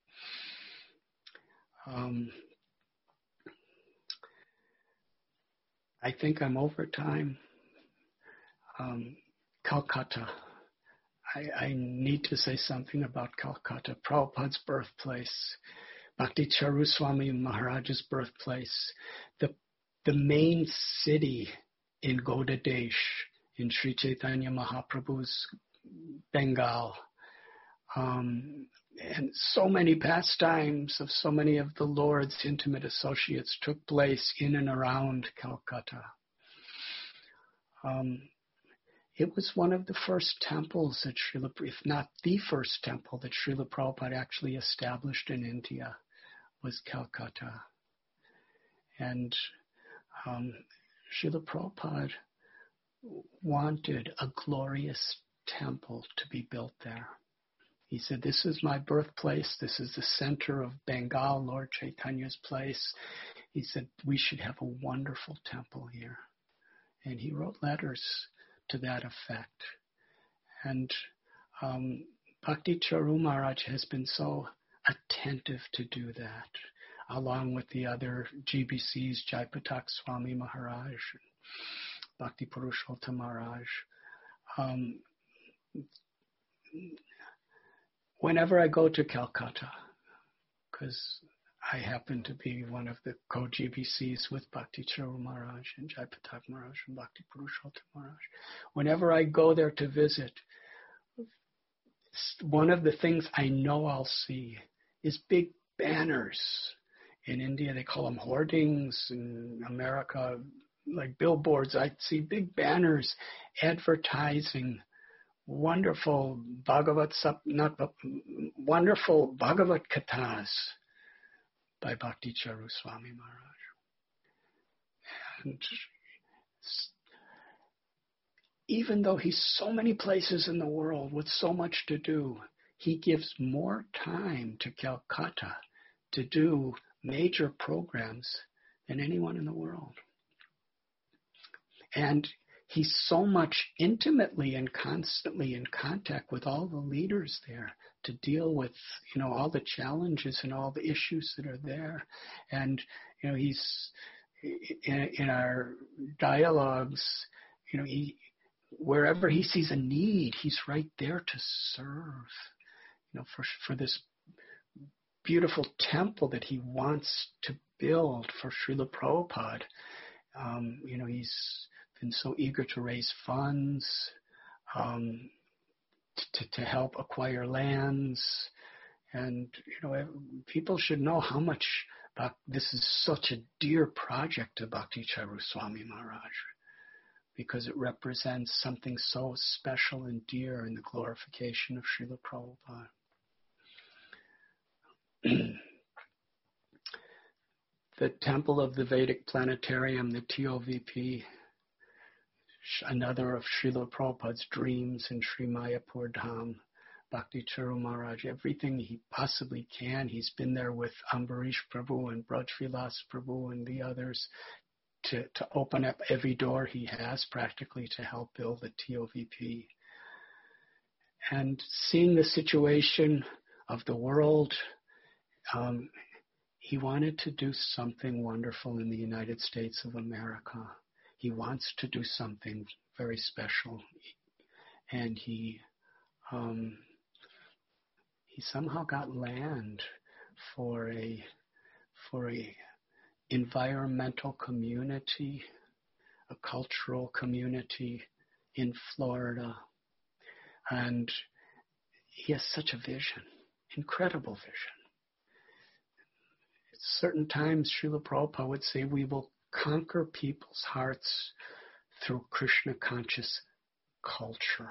I think I'm over time. Calcutta. I need to say something about Calcutta, Prabhupada's birthplace, Bhakti Charu Swami Maharaj's birthplace, the main city in Gauda Desh, in Sri Chaitanya Mahaprabhu's Bengal. And so many pastimes of so many of the Lord's intimate associates took place in and around Calcutta. It was one of the first temples that if not the first temple that Srila Prabhupada actually established in India, was Calcutta. And Srila Prabhupada wanted a glorious temple to be built there. He said, this is my birthplace. This is the center of Bengal, Lord Chaitanya's place. He said, we should have a wonderful temple here. And he wrote letters to that effect. And Bhakti Charu Maharaj has been so attentive to do that, along with the other GBCs, Jaipatak Swami Maharaj, Bhakti Purushottam Maharaj. Whenever I go to Calcutta, because I happen to be one of the co-GBCs with Bhakti Charu Maharaj and Jaipatak Maharaj and Bhakti Purushottam Maharaj. Whenever I go there to visit, one of the things I know I'll see is big banners. In India, they call them hoardings. In America, like billboards, I see big banners advertising wonderful Bhagavad Kathas by Bhakti Charu Swami Maharaj. And even though he's so many places in the world with so much to do, he gives more time to Calcutta to do major programs than anyone in the world. And he's so much intimately and constantly in contact with all the leaders there to deal with, all the challenges and all the issues that are there. And, he's in our dialogues, wherever he sees a need, he's right there to serve, for this beautiful temple that he wants to build for Srila Prabhupada. He's been so eager to raise funds, to help acquire lands. And, people should know how much this is such a dear project to Bhakti Charu Swami Maharaj, because it represents something so special and dear in the glorification of Srila Prabhupada. The Temple of the Vedic Planetarium, the TOVP, another of Srila Prabhupada's dreams in Sri Mayapur Dham, Bhakti Charu Maharaj, everything he possibly can. He's been there with Ambarish Prabhu and Braj Vilas Prabhu and the others to open up every door he has practically to help build the TOVP. And seeing the situation of the world, he wanted to do something wonderful in the United States of America. He wants to do something very special. And he somehow got land for a environmental community, a cultural community in Florida. And he has such a vision, incredible vision. At certain times, Srila Prabhupada would say, we will conquer people's hearts through Krishna conscious culture.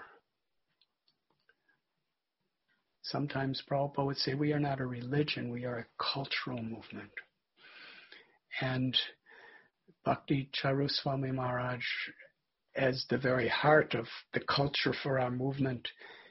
Sometimes Prabhupada would say, we are not a religion, we are a cultural movement. And Bhakti Charuswami Maharaj, as the very heart of the culture for our movement,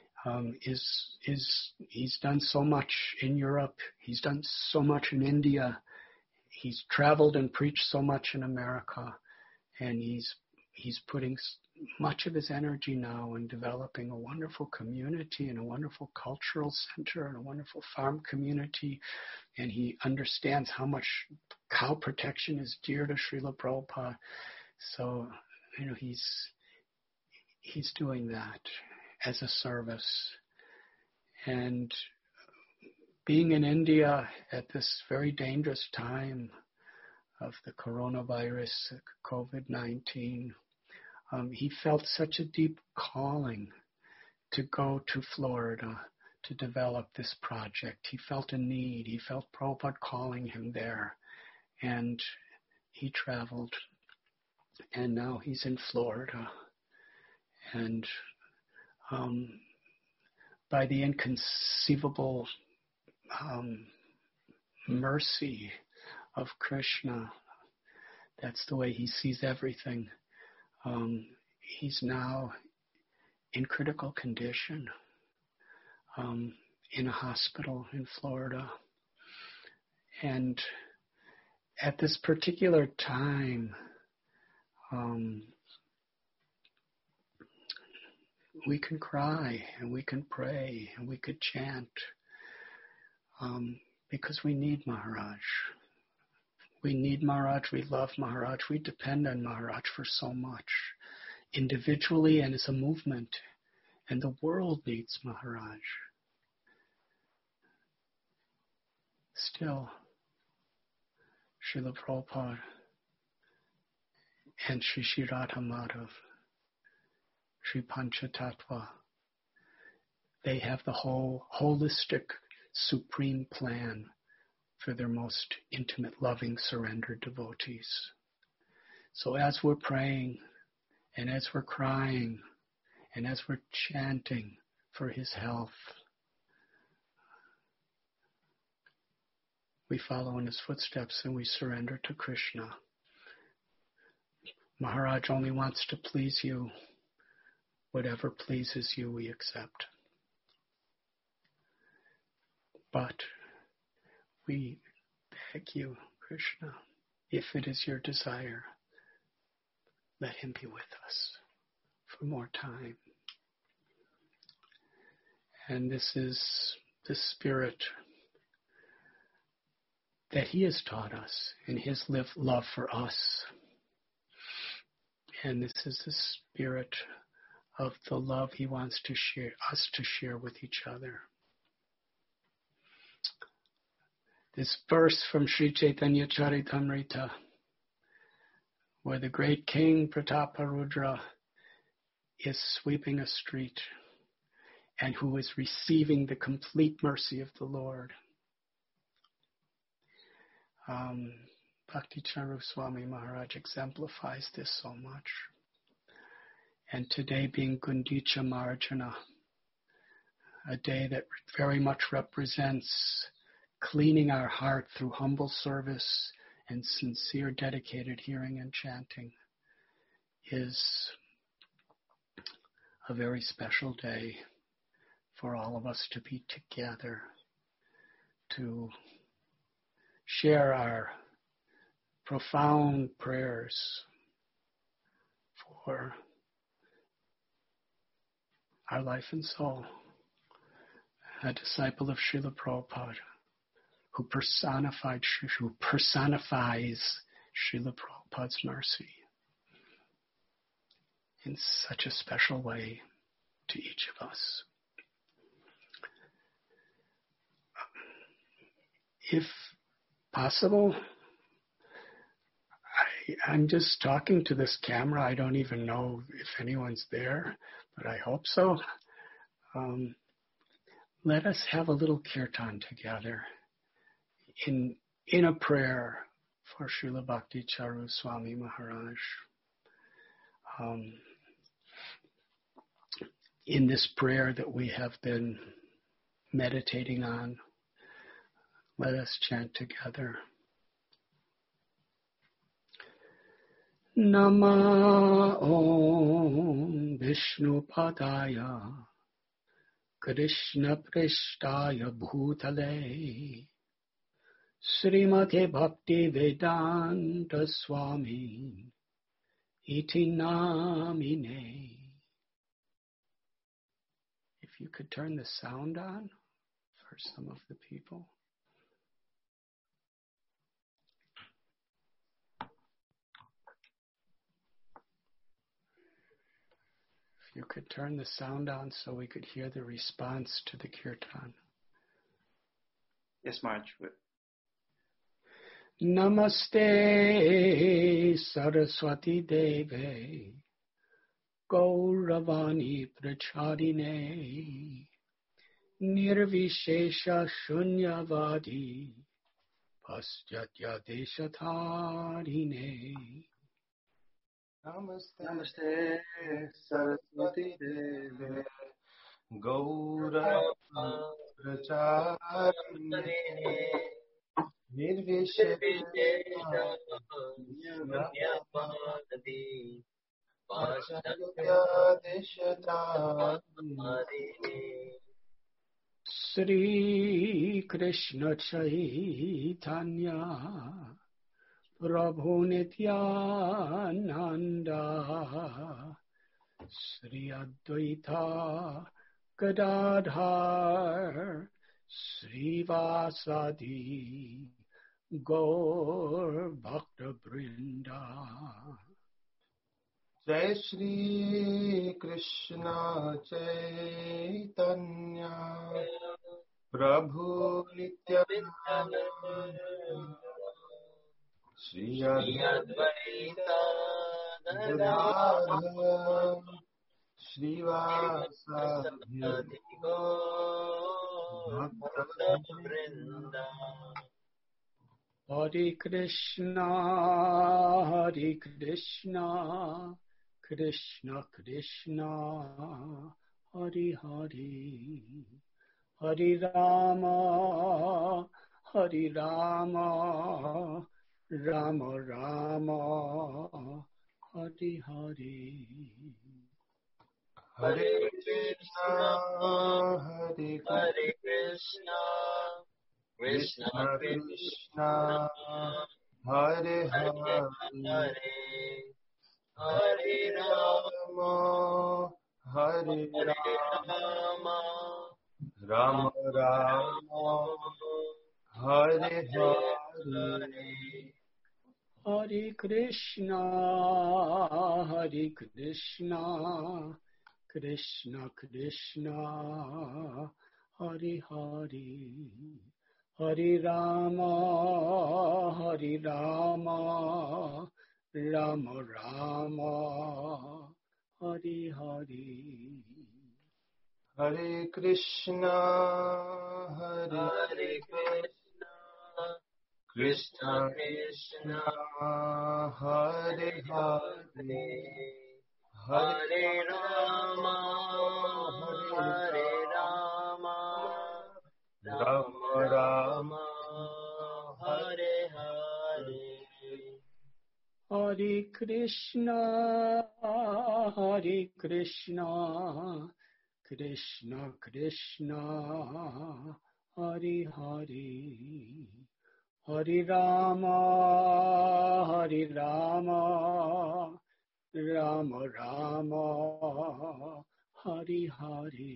he's done so much in Europe, he's done so much in India, he's traveled and preached so much in America, and he's putting much of his energy now in developing a wonderful community and a wonderful cultural center and a wonderful farm community. And he understands how much cow protection is dear to Srila Prabhupada. So, he's doing that as a service. And being in India at this very dangerous time of the coronavirus, COVID-19, he felt such a deep calling to go to Florida to develop this project. He felt a need. He felt Prabhupada calling him there. And he traveled. And now he's in Florida. And by the inconceivable mercy of Krishna, that's the way he sees everything. He's now in critical condition in a hospital in Florida. And at this particular time, we can cry and we can pray and we could chant because we need Maharaj. We need Maharaj, we love Maharaj, we depend on Maharaj for so much, individually and as a movement. And the world needs Maharaj. Still, Srila Prabhupada and Sri Sri Radha Madhav, Sri Panchatattva, they have the whole holistic, supreme plan for their most intimate, loving, surrendered devotees. So as we're praying, and as we're crying, and as we're chanting for his health, we follow in his footsteps and we surrender to Krishna. Maharaj only wants to please you. Whatever pleases you, we accept. But we beg you, Krishna, if it is your desire, let him be with us for more time. And this is the spirit that he has taught us in his love for us. And this is the spirit of the love he wants to share, us to share with each other. This verse from Sri Chaitanya Charitamrita, where the great king Prataparudra is sweeping a street and who is receiving the complete mercy of the Lord. Bhakti Charuswami Maharaj exemplifies this so much. And today being Gundicha Marjana, a day that very much represents cleaning our heart through humble service and sincere, dedicated hearing and chanting, is a very special day for all of us to be together, to share our profound prayers for our life and soul, a disciple of Srila Prabhupada, who personifies Srila Prabhupada's mercy in such a special way to each of us. If possible, I'm just talking to this camera. I don't even know if anyone's there, but I hope so. Let us have a little kirtan together in a prayer for Srila Bhakti Charu Swami Maharaj. In this prayer that we have been meditating on, let us chant together. Nama Om Vishnu Padaya Krishna Prishtaya Bhutale Srimate Bhakti Vedanta Swami Iti Namine. If you could turn the sound on for some of the people. If you could turn the sound on so we could hear the response to the kirtan. Yes, Maharaj. Namaste Saraswati Deve Gauravani Prachadine Nirvishesha Shunyavadi Paschatya Deshatarine. Namaste Saraswati Deve Gaura Pracharine Nirvishesha Shunyavadi Paschatya Deshatarine. Sri Krishna Chaitanya Prabhu Nityananda Sri Advaita Gadadhar Sri Vasadi Gaur Bhakta Brinda. Jai Shri Krishna Chaitanya Prabhu Nityananda Shri Advaita Gadadhar Shri Vasadi Bhakta Vrinda. Hare Krishna, Krishna Krishna, Hare Hare, Hare Rama, Rama Rama, Hare Hare. Hare Krishna, Krishna Krishna, Hare Hare, Hare Rama, Rama Rama, Hare Hare. Hare Krishna, Krishna Krishna, Hare Hare, Hare Rama, Rama Rama, Hare Hare. Hare Krishna, Krishna Krishna, Hare Hare, Hare Rama, Rama Rama, Hare Hare. Hare Krishna, Krishna Krishna, Hare Hare, Hare Rama, Rama Rama, Hare Hare.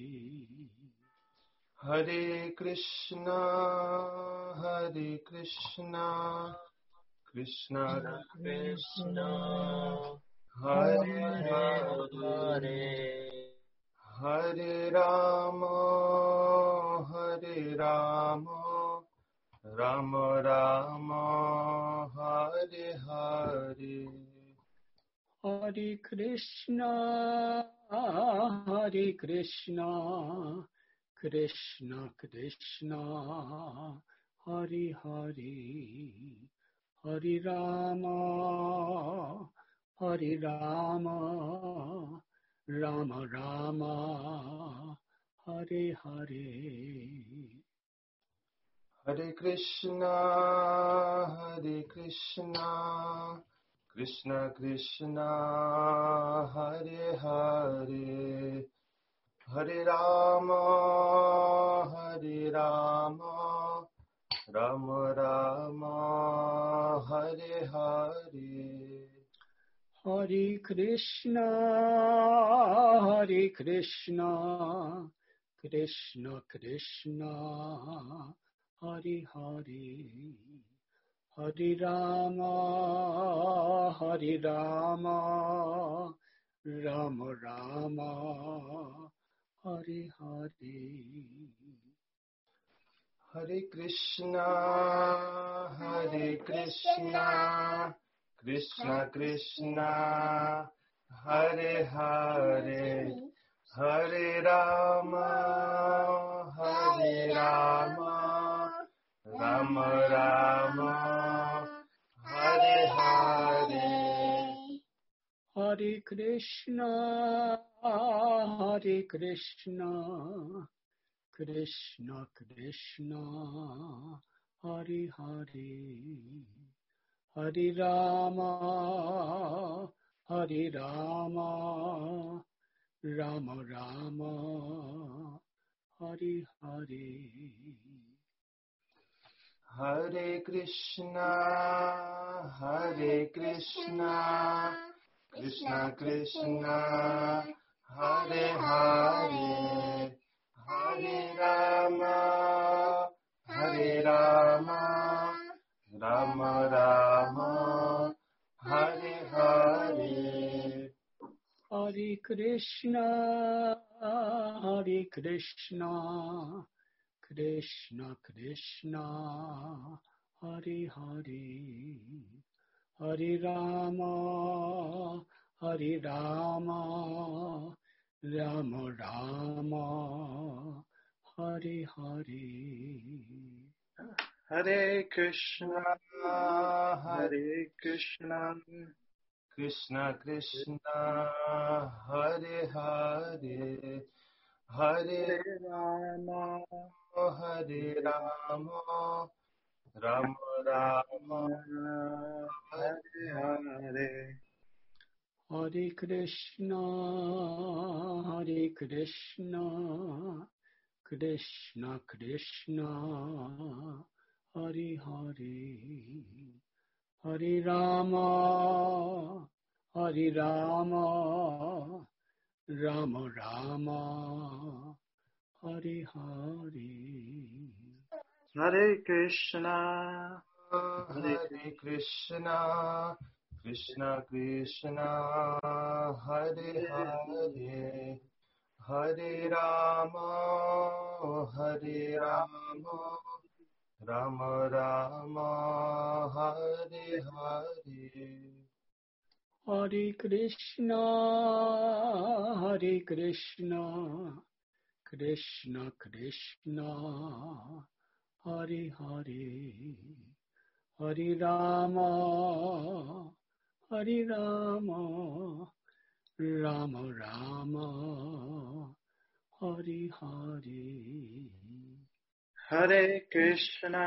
Hare Krishna, Krishna Krishna, Hare Hare, Hare Rama, Rama Rama, Hare Hare. Hare Krishna, Krishna Krishna, Hare Hare, Hare Rama, Rama Rama, Hare Hare. Hare Krishna, Krishna Krishna, Hare Hare, Hare Rama, Rama Rama, Hare Hare. Hare Krishna, Krishna Krishna, Hare Hare, Hare Rama, Rama Rama, Hare Hare. Hare Krishna, Krishna Krishna, Hare Hare, Hare Rama, Rama Rama, Hare Hare. Hare Krishna, Krishna Krishna, Hare Hare, Hare Rama, Rama Rama, Hare Hare. Hare Krishna, Krishna Krishna, Hare Hare, Hare Rama, Rama Rama, Hare Hare. Hare Krishna, Krishna Krishna, Hare Hare, Hare Rama, Rama Rama, Hare Hare. Hare Krishna, Krishna Krishna, Hare Hare, Hare Rama, Rama Rama, Hare Hare. Hare Krishna, Krishna Krishna, Hare Hare, Hare Rama, Rama Rama, Hare Hare. Hare Krishna, Krishna Krishna, Hare Hare, Hare Rama, Rama Rama, Hare Hare. Hare Krishna, Krishna Krishna, Hare Hare, Hare Rama, Rama Rama, Hare Hare. Hare Krishna,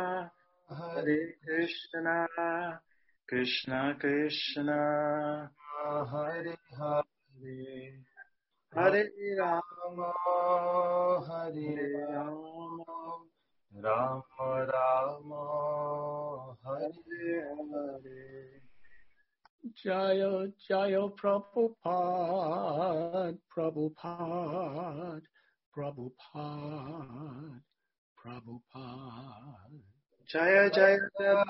Krishna Krishna, Hare Hare, Hare Rama, Rama Rama, Hare Hare. Jaya Jaya Prabhupada, Jaya Jaya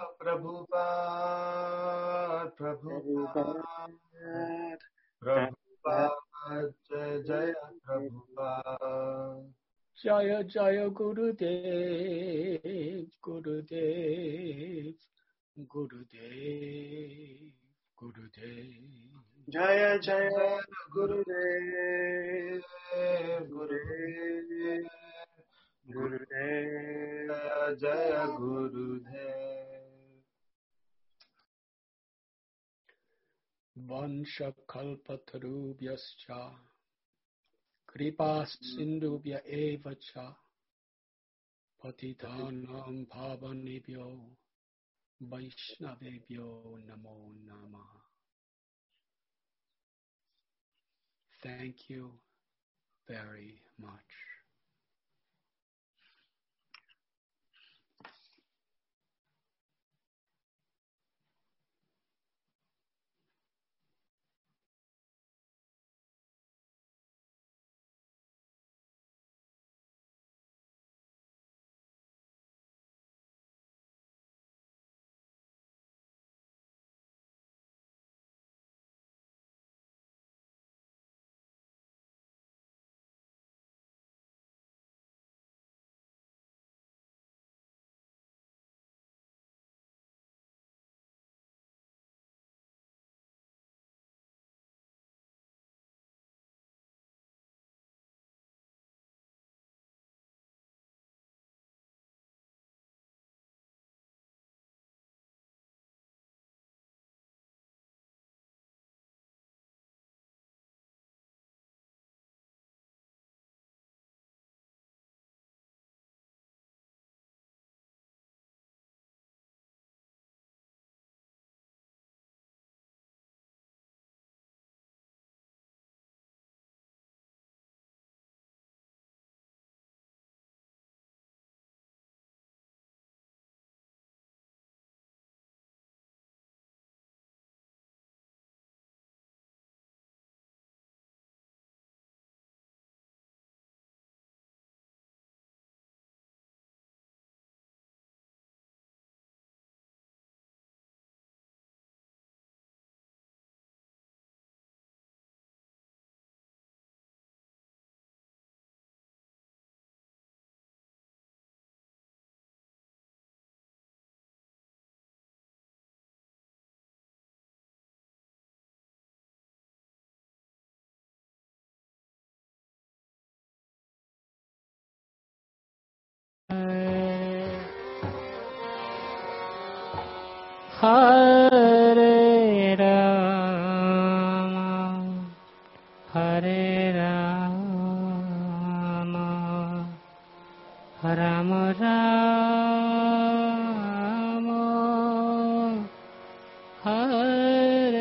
Prabhupada, Jaya Prabhupada. Jaya Jaya Gurudev, Gurudev. Jaya Jaya Gurudev, Gurudev, Gurudev. Jaya Gurudev. Vansha kalpatarubhyascha kripa sindhubhya eva cha patitanam pavanebhyo vaishnavebhyo namo namaha. Thank you very much. Hare Rama, Hare Rama, Rama Rama, Hare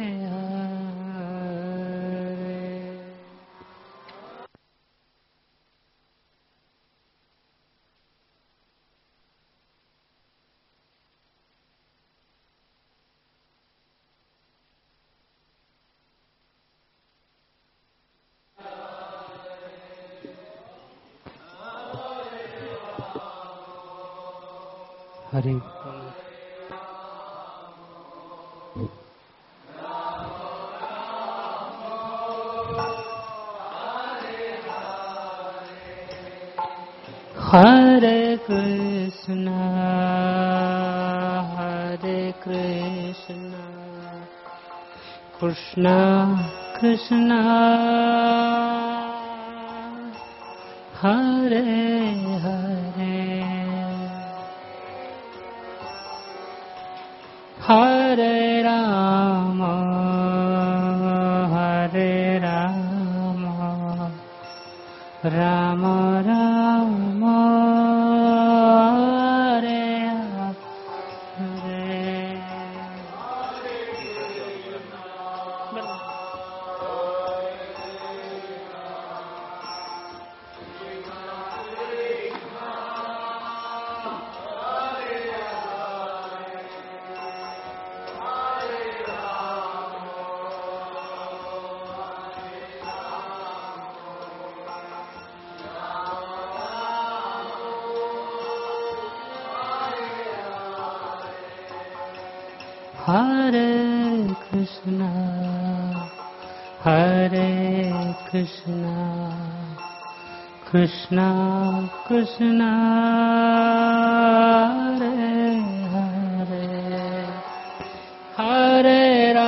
Hare. Hare Hare Krishna, Hare Krishna, Krishna Krishna, Hare Hare, Hare Rama, Hare Rama, Rama Rama, Hare Hare. Hare Krishna, Hare Krishna, Krishna Krishna, Hare Hare, Hare Rama.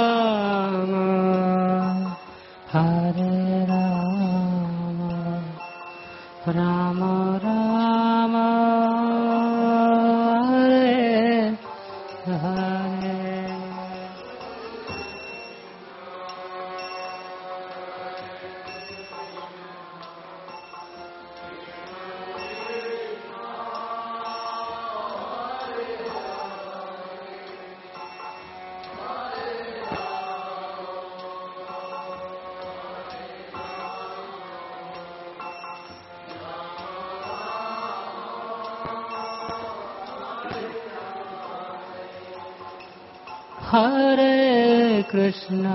Hare Krishna,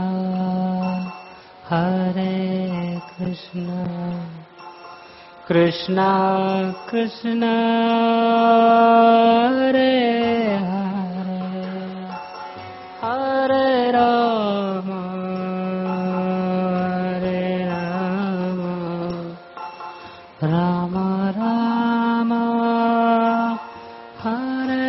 Hare Krishna, Krishna Krishna, Hare Hare, Hare Rama, Hare Rama, Rama Rama, Hare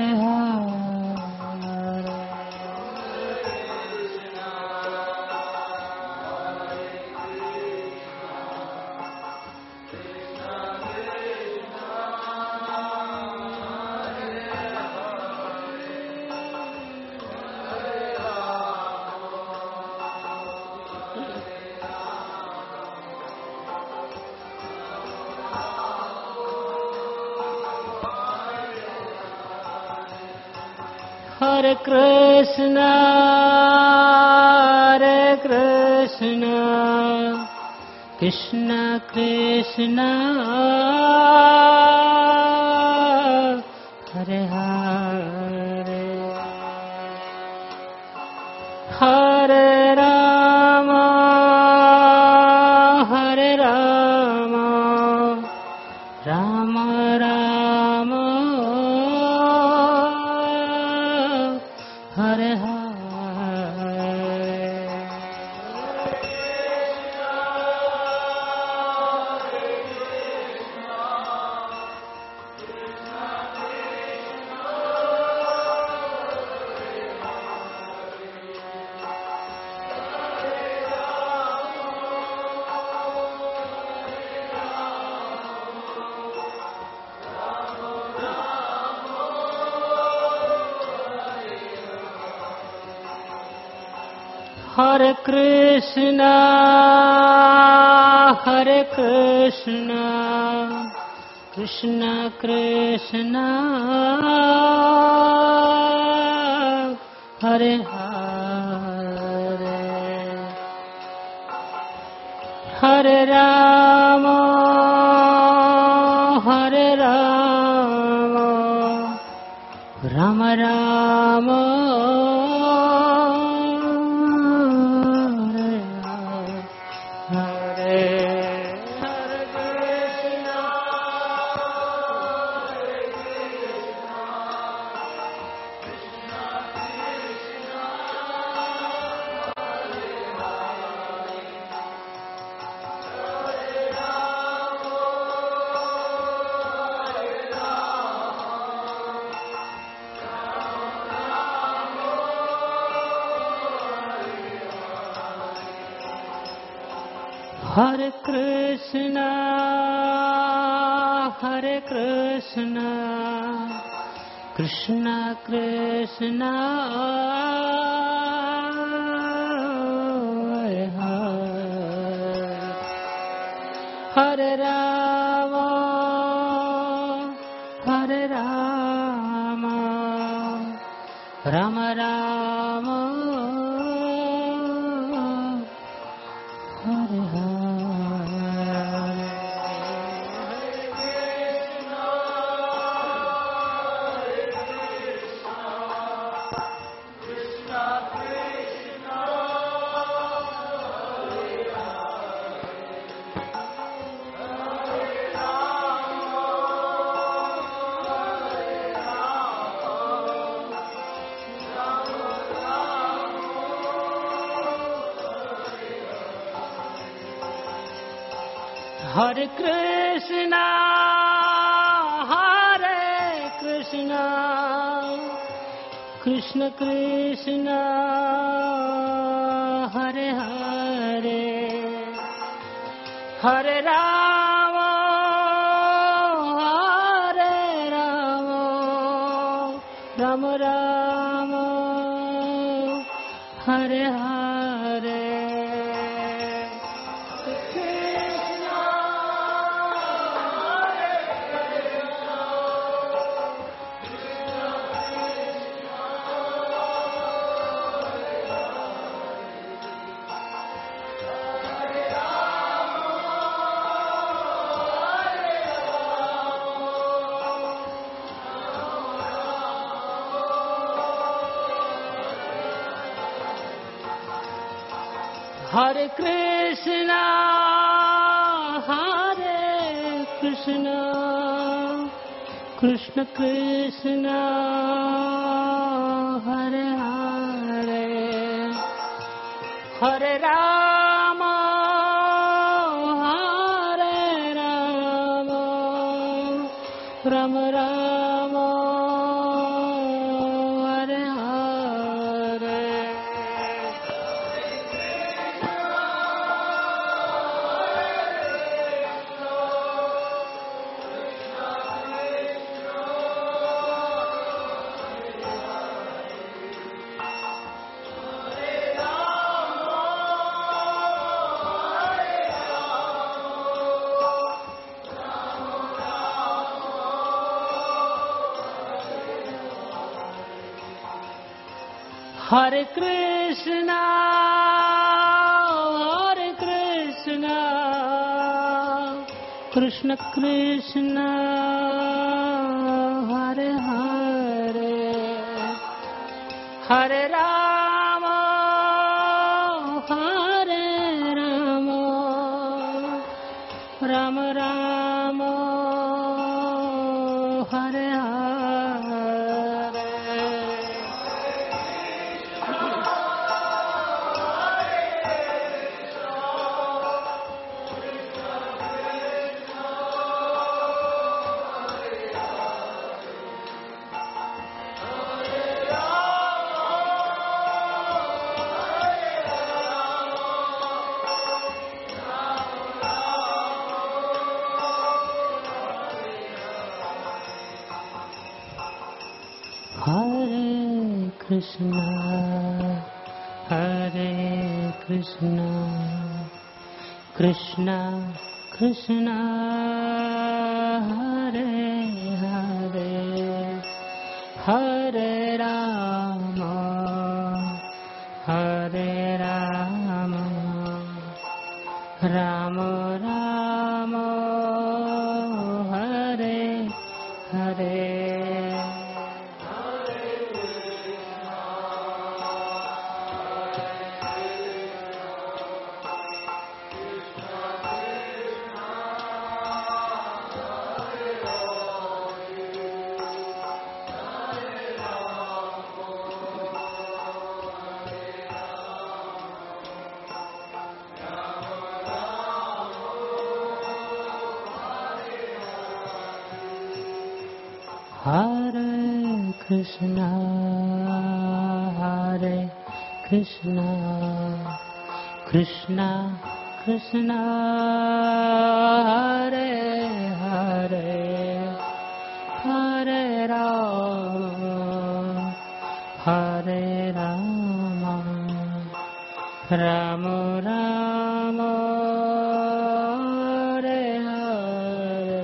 Hare Krishna, Hare Krishna, Krishna Krishna, Hare Hare, Hare Rama, Hare Rama, Rama Rama, Hare Hare. Hare Krishna, Hare Krishna, Krishna Krishna, Hare Hare, Hare Rama, Hare Rama, Rama Rama, Hare Krishna, Hare Krishna, Krishna Krishna, Hare Hare, Hare Rama, Hare Rama, Rama Rama, Hare Hare. Hare Krishna, Hare Krishna, Krishna Krishna, Hare Hare, Hare Rama, Hare Rama, Rama Rama, Hare Hare. Hare Krishna, Krishna Krishna, Hare Hare, Hare Rama, Rama Rama, Hare Hare. Hare Krishna, Krishna Krishna, Hare Hare, Hare Rama, Rama Rama, Hare Hare. Hare Krishna, Krishna Krishna, Hare Hare, Hare Rama, Rama Rama, Hare Hare. Hare Krishna, Krishna Krishna, Hare Hare, Hare Rama, Rama Rama, Hare Hare.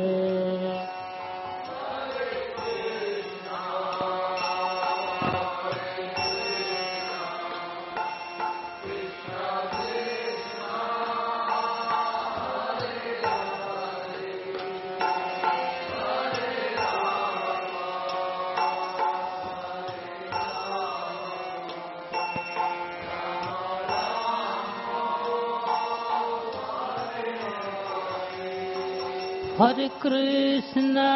Hare Krishna,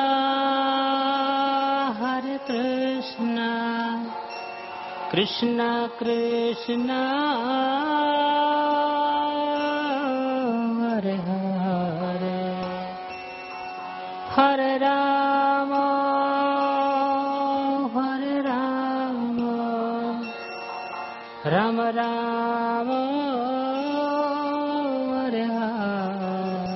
Krishna Krishna, Hare Hare, Hare Rama, Rama Rama, Hare Hare.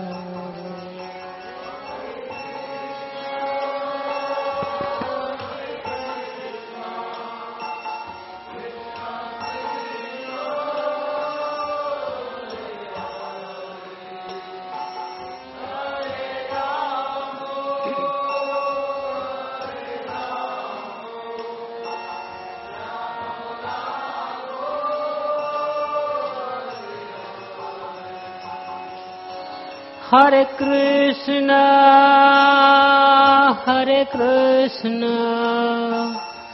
Hare Krishna,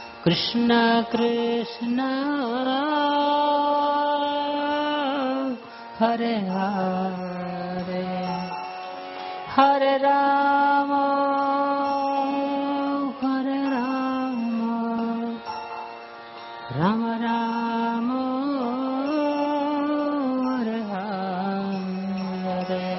Krishna Krishna, Hare Hare Hare Rama Hare Rama Rama Rama Hare Hare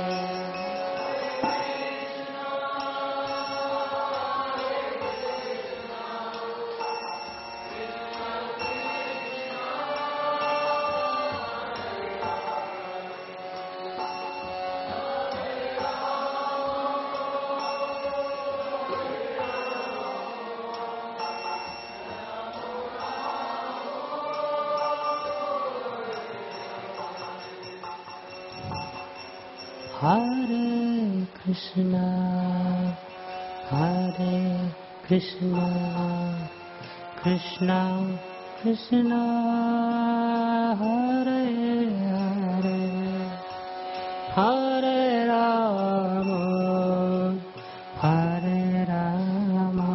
Hare Krishna, Hare Krishna, Krishna Krishna, Hare Hare, Hare Rama, Hare Rama,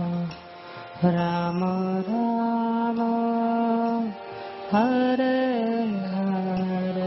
Rama Rama, Hare Hare.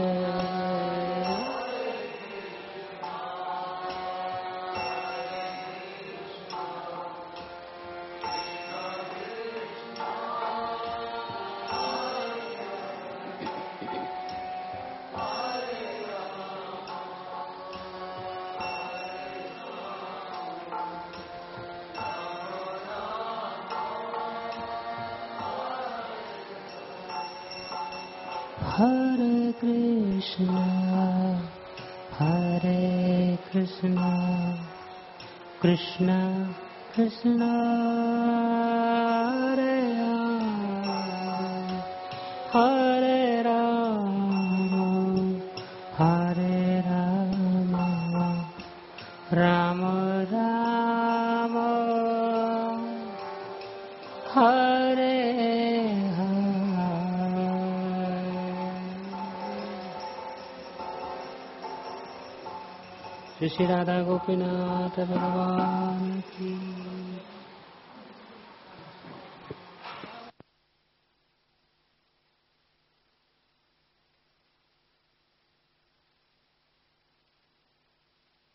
Hare Krishna, Hare Krishna, Krishna Krishna, Hare Hare, Hare Rama, Hare Rama, Rama Rama, Hare Shri Radha Gopinath Bhagavan ki